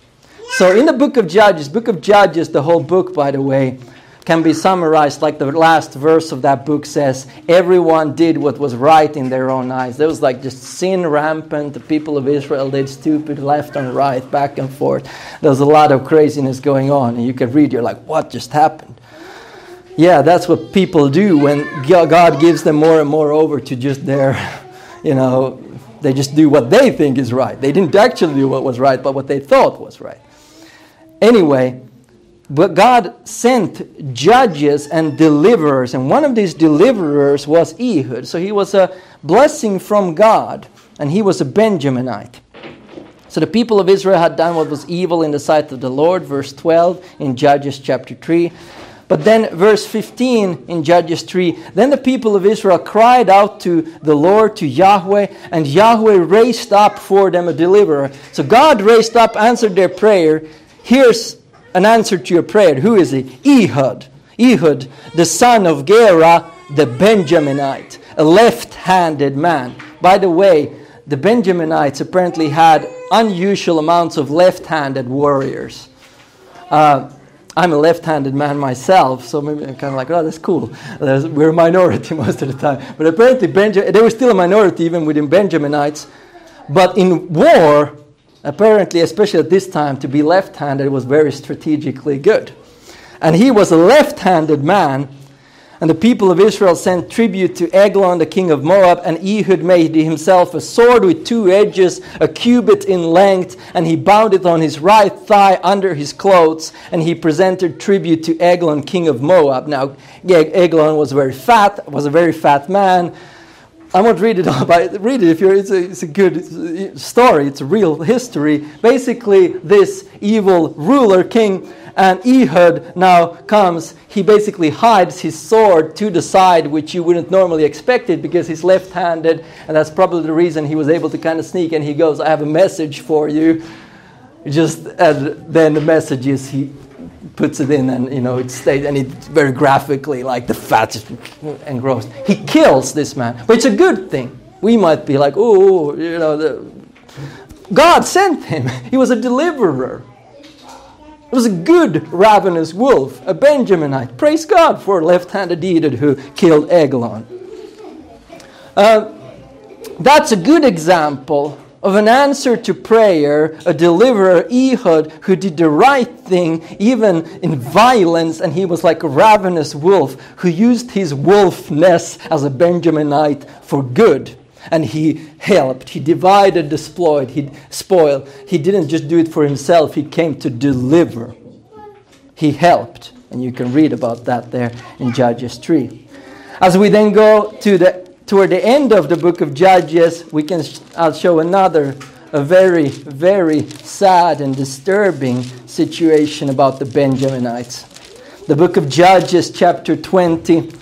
[SPEAKER 1] So in the book of Judges, book of Judges, the whole book, by the way, can be summarized like the last verse of that book says, everyone did what was right in their own eyes. There was like just sin rampant. The people of Israel did stupid left and right, back and forth. There was a lot of craziness going on. And you can read, you're like, what just happened? Yeah, that's what people do when God gives them more and more over to just their, you know, they just do what they think is right. They didn't actually do what was right, but what they thought was right. Anyway, but God sent judges and deliverers, and one of these deliverers was Ehud. So he was a blessing from God, and he was a Benjaminite. So the people of Israel had done what was evil in the sight of the Lord, verse twelve in Judges chapter three. But then verse fifteen in Judges three, then the people of Israel cried out to the Lord, to Yahweh, and Yahweh raised up for them a deliverer. So God raised up, answered their prayer. Here's an answer to your prayer. Who is he? Ehud. Ehud, the son of Gera, the Benjaminite, a left-handed man. By the way, the Benjaminites apparently had unusual amounts of left-handed warriors. Uh, I'm a left-handed man myself, so maybe I'm kind of like, oh, that's cool. There's, we're a minority most of the time. But apparently Benja- they were still a minority even within Benjaminites. But in war, apparently, especially at this time, to be left-handed was very strategically good. And he was a left-handed man. And the people of Israel sent tribute to Eglon, the king of Moab, and Ehud made himself a sword with two edges, a cubit in length, and he bound it on his right thigh under his clothes, and he presented tribute to Eglon, king of Moab. Now, Eglon was very fat, was a very fat man. I won't read it all, but read it if you're. It's a, it's a good story. It's a real history. Basically, this evil ruler, king, and Ehud now comes. He basically hides his sword to the side, which you wouldn't normally expect it because he's left-handed, and that's probably the reason he was able to kind of sneak. And he goes, "I have a message for you." Just and then the message is he puts it in, and you know it stays, and it's very graphically like the fat is engrossed. He kills this man, but it's a good thing. We might be like, oh, you know, the, God sent him. He was a deliverer. It was a good ravenous wolf, a Benjaminite. Praise God for left-handed Ehud who killed Eglon. Uh, that's a good example of an answer to prayer, a deliverer, Ehud, who did the right thing, even in violence, and he was like a ravenous wolf, who used his wolfness as a Benjaminite for good. And he helped, he divided the spoil, he, spoil. He didn't just do it for himself, he came to deliver. He helped, and you can read about that there in Judges three. As we then go to the Toward the end of the book of Judges, we can I'll show another, a very, very sad and disturbing situation about the Benjaminites. The book of Judges, chapter twenty.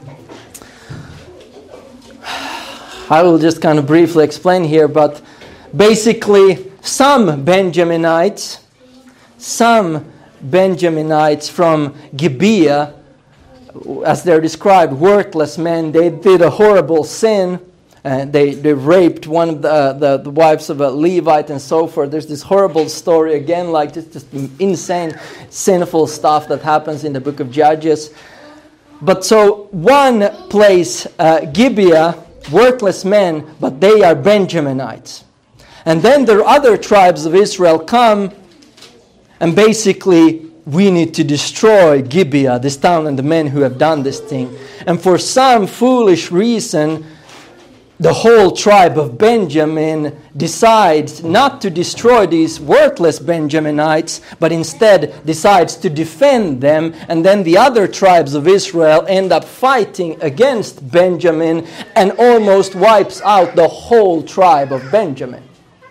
[SPEAKER 1] I will just kind of briefly explain here, but basically some Benjaminites, some Benjaminites from Gibeah as they're described, worthless men. They did a horrible sin. And they, they raped one of the, the, the wives of a Levite and so forth. There's this horrible story again, like just, just insane, sinful stuff that happens in the book of Judges. But so one place, uh, Gibeah, worthless men, but they are Benjaminites. And then the other tribes of Israel come, and basically we need to destroy Gibeah, this town, and the men who have done this thing. And for some foolish reason, the whole tribe of Benjamin decides not to destroy these worthless Benjaminites, but instead decides to defend them. And then the other tribes of Israel end up fighting against Benjamin and almost wipes out the whole tribe of Benjamin.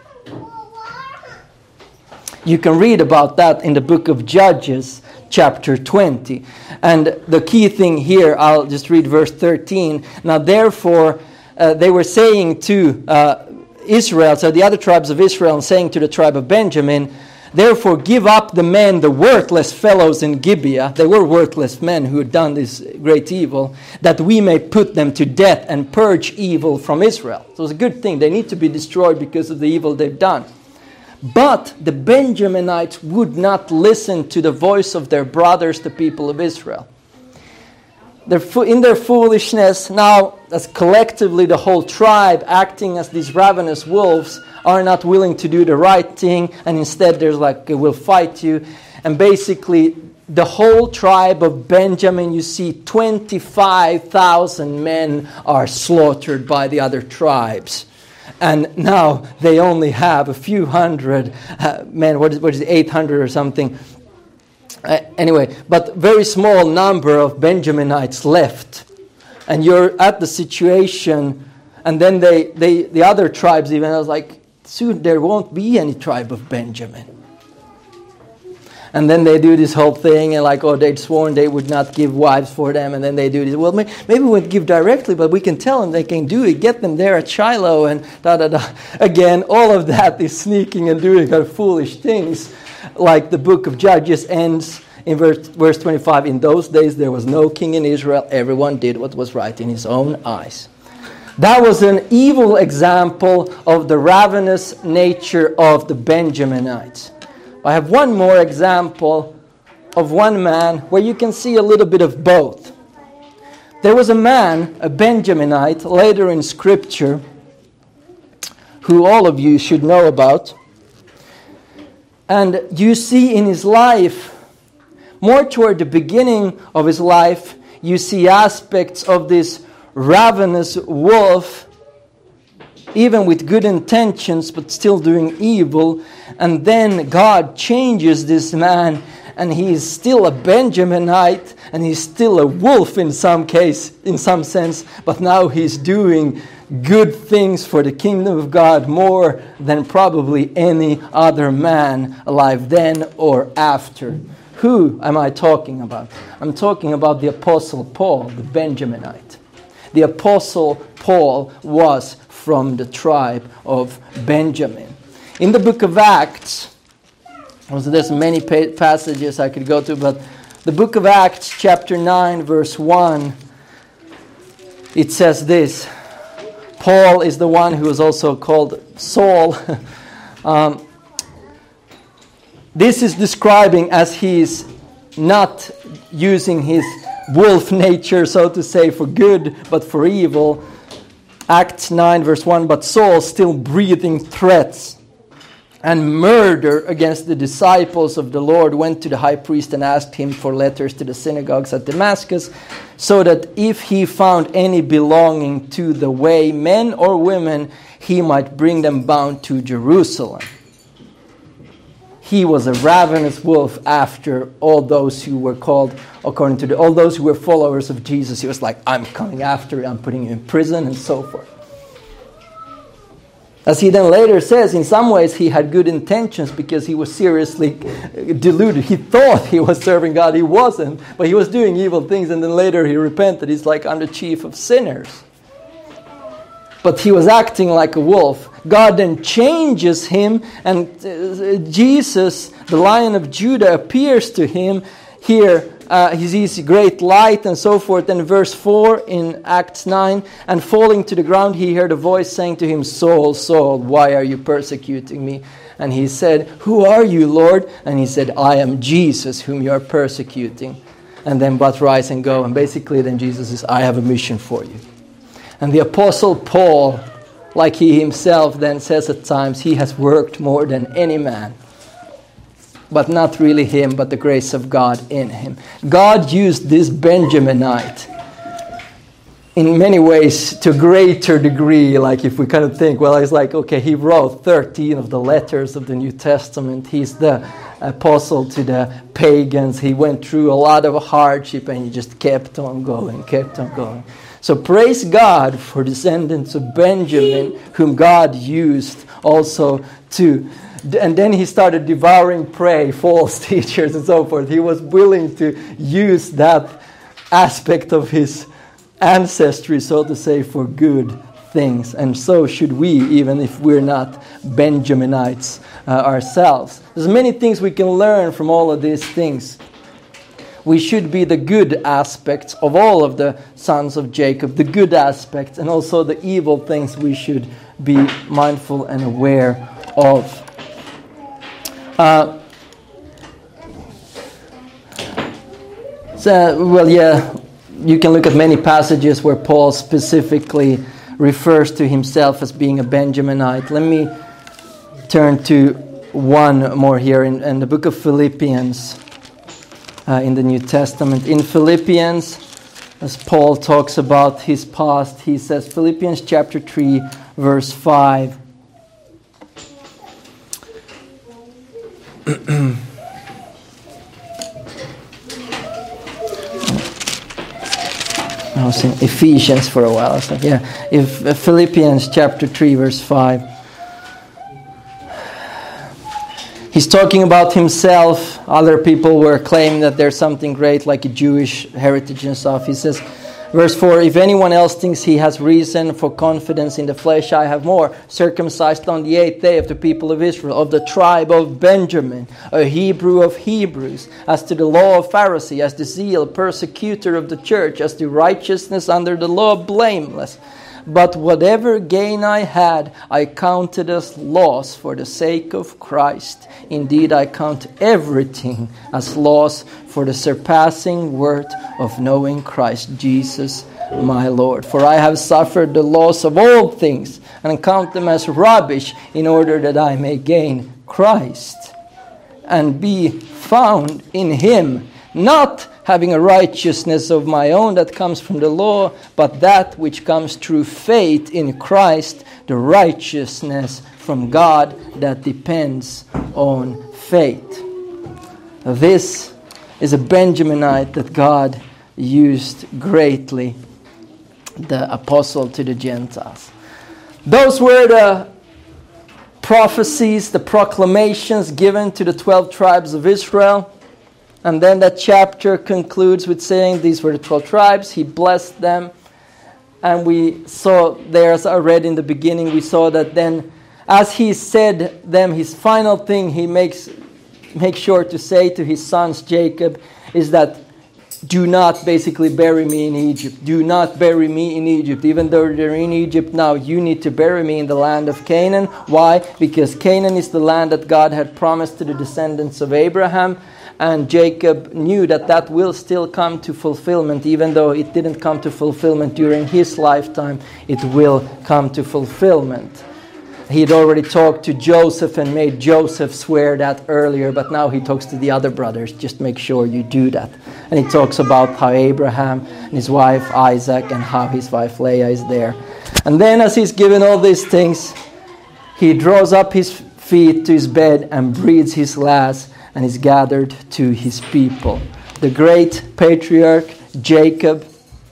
[SPEAKER 1] You can read about that in the book of Judges, chapter twenty. And the key thing here, I'll just read verse thirteen. Now therefore, Uh, they were saying to uh, Israel, so the other tribes of Israel, and saying to the tribe of Benjamin, therefore give up the men, the worthless fellows in Gibeah. They were worthless men who had done this great evil, that we may put them to death and purge evil from Israel. So it's a good thing. They need to be destroyed because of the evil they've done. But the Benjaminites would not listen to the voice of their brothers, the people of Israel. In their foolishness, now as collectively the whole tribe acting as these ravenous wolves are not willing to do the right thing, and instead there's like, we'll fight you. And basically the whole tribe of Benjamin, you see twenty-five thousand men are slaughtered by the other tribes. And now they only have a few hundred uh, men, what is, what is it, eight hundred or something. Uh, anyway, but very small number of Benjaminites left. And you're at the situation, and then they, they the other tribes even, I was like, soon there won't be any tribe of Benjamin. And then they do this whole thing, and like, oh, they'd sworn they would not give wives for them, and then they do this, well, maybe we won't give directly, but we can tell them they can do it, get them there at Shiloh, and da-da-da. Again, all of that is sneaking and doing kind of foolish things. Like the book of Judges ends in verse, verse twenty-five. In those days there was no king in Israel. Everyone did what was right in his own eyes. That was an evil example of the ravenous nature of the Benjaminites. I have one more example of one man where you can see a little bit of both. There was a man, a Benjaminite, later in Scripture, who all of you should know about. And you see in his life, more toward the beginning of his life, you see aspects of this ravenous wolf, even with good intentions, but still doing evil. And then God changes this man, and he is still a Benjaminite, and he's still a wolf in some case, in some sense, but now he's doing good things for the kingdom of God more than probably any other man alive then or after. Who am I talking about? I'm talking about the Apostle Paul, the Benjaminite. The Apostle Paul was from the tribe of Benjamin. In the book of Acts, so there's many passages I could go to, but the book of Acts, chapter nine, verse one, it says this. Paul is the one who is also called Saul. um, this is describing as he's not using his wolf nature, so to say, for good, but for evil. Acts nine, verse one, but Saul, still breathing threats and murder against the disciples of the Lord, went to the high priest and asked him for letters to the synagogues at Damascus, so that if he found any belonging to the way, men or women, he might bring them bound to Jerusalem. He was a ravenous wolf after all those who were called, according to the, all those who were followers of Jesus. He was like, I'm coming after you, I'm putting you in prison, and so forth. As he then later says, in some ways he had good intentions because he was seriously deluded. He thought he was serving God. He wasn't, but he was doing evil things, and then later he repented. He's like, I'm the chief of sinners. But he was acting like a wolf. God then changes him, and Jesus, the Lion of Judah, appears to him, here uh, he sees great light and so forth. And verse four in Acts nine, and falling to the ground, he heard a voice saying to him, Saul, Saul, why are you persecuting me? And he said, who are you, Lord? And he said, I am Jesus, whom you are persecuting. And then, but rise and go. And basically then Jesus says, I have a mission for you. And the Apostle Paul, like he himself then says at times, he has worked more than any man. But not really him, but the grace of God in him. God used this Benjaminite in many ways to a greater degree. Like if we kind of think, well, it's like, okay, he wrote thirteen of the letters of the New Testament. He's the apostle to the pagans. He went through a lot of hardship and he just kept on going, kept on going. So praise God for descendants of Benjamin, whom God used also to... And then he started devouring prey, false teachers and so forth. He was willing to use that aspect of his ancestry, so to say, for good things. And so should we, even if we're not Benjaminites uh, ourselves. There's many things we can learn from all of these things. We should be the good aspects of all of the sons of Jacob, the good aspects, and also the evil things we should be mindful and aware of. Uh, so, well, yeah, you can look at many passages where Paul specifically refers to himself as being a Benjaminite. Let me turn to one more here in, in the book of Philippians uh, in the New Testament. In Philippians, as Paul talks about his past, he says, Philippians chapter three, verse five. I was in Ephesians for a while. I was like, yeah, if uh, Philippians chapter three, verse five. He's talking about himself. Other people were claiming that there's something great, like a Jewish heritage and stuff. He says, verse four, if anyone else thinks he has reason for confidence in the flesh, I have more. Circumcised on the eighth day of the people of Israel, of the tribe of Benjamin, a Hebrew of Hebrews, as to the law of Pharisee, as the zeal, persecutor of the church, as to righteousness under the law, blameless. But whatever gain I had, I counted as loss for the sake of Christ. Indeed, I count everything as loss for the surpassing worth of knowing Christ Jesus, my Lord. For I have suffered the loss of all things, and count them as rubbish, in order that I may gain Christ, and be found in Him, not having a righteousness of my own that comes from the law, but that which comes through faith in Christ, the righteousness from God that depends on faith. This is a Benjaminite that God used greatly, the apostle to the Gentiles. Those were the prophecies, the proclamations given to the twelve tribes of Israel. And then that chapter concludes with saying these were the twelve tribes. He blessed them. And we saw there, as I read in the beginning, we saw that then as he said them, his final thing he makes, makes sure to say to his sons Jacob is that do not basically bury me in Egypt. Do not bury me in Egypt. Even though they're in Egypt now, you need to bury me in the land of Canaan. Why? Because Canaan is the land that God had promised to the descendants of Abraham. And Jacob knew that that will still come to fulfillment. Even though it didn't come to fulfillment during his lifetime, it will come to fulfillment. He had already talked to Joseph and made Joseph swear that earlier, but now he talks to the other brothers. Just make sure you do that. And he talks about how Abraham and his wife Isaac and how his wife Leah is there. And then as he's given all these things, he draws up his feet to his bed and breathes his last, and is gathered to his people. The great patriarch Jacob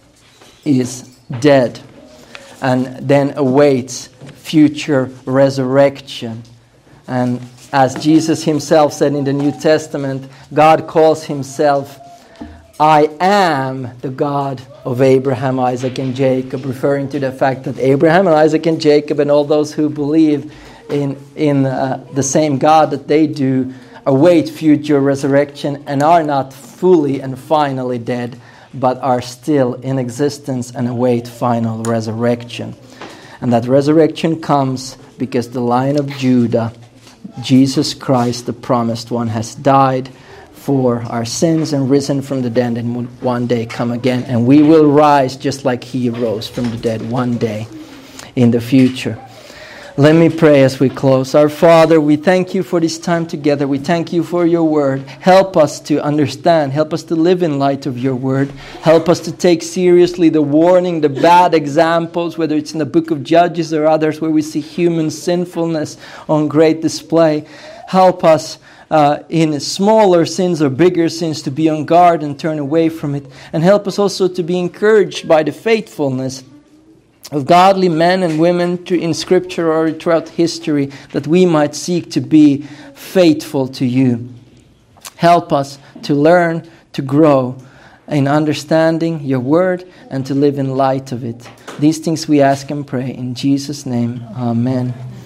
[SPEAKER 1] is dead and then awaits future resurrection. And as Jesus himself said in the New Testament, God calls himself, I am the God of Abraham, Isaac, and Jacob, referring to the fact that Abraham and Isaac and Jacob and all those who believe in, in uh, the same God that they do await future resurrection and are not fully and finally dead, but are still in existence and await final resurrection. And that resurrection comes because the Lion of Judah, Jesus Christ, the promised one, has died for our sins and risen from the dead, and will one day come again. And we will rise just like he rose from the dead one day in the future. Let me pray as we close. Our Father, we thank you for this time together. We thank you for your word. Help us to understand. Help us to live in light of your word. Help us to take seriously the warning, the bad examples, whether it's in the book of Judges or others where we see human sinfulness on great display. Help us uh, in smaller sins or bigger sins to be on guard and turn away from it. And help us also to be encouraged by the faithfulness of godly men and women to, in Scripture or throughout history, that we might seek to be faithful to you. Help us to learn, to grow in understanding your word and to live in light of it. These things we ask and pray in Jesus' name. Amen.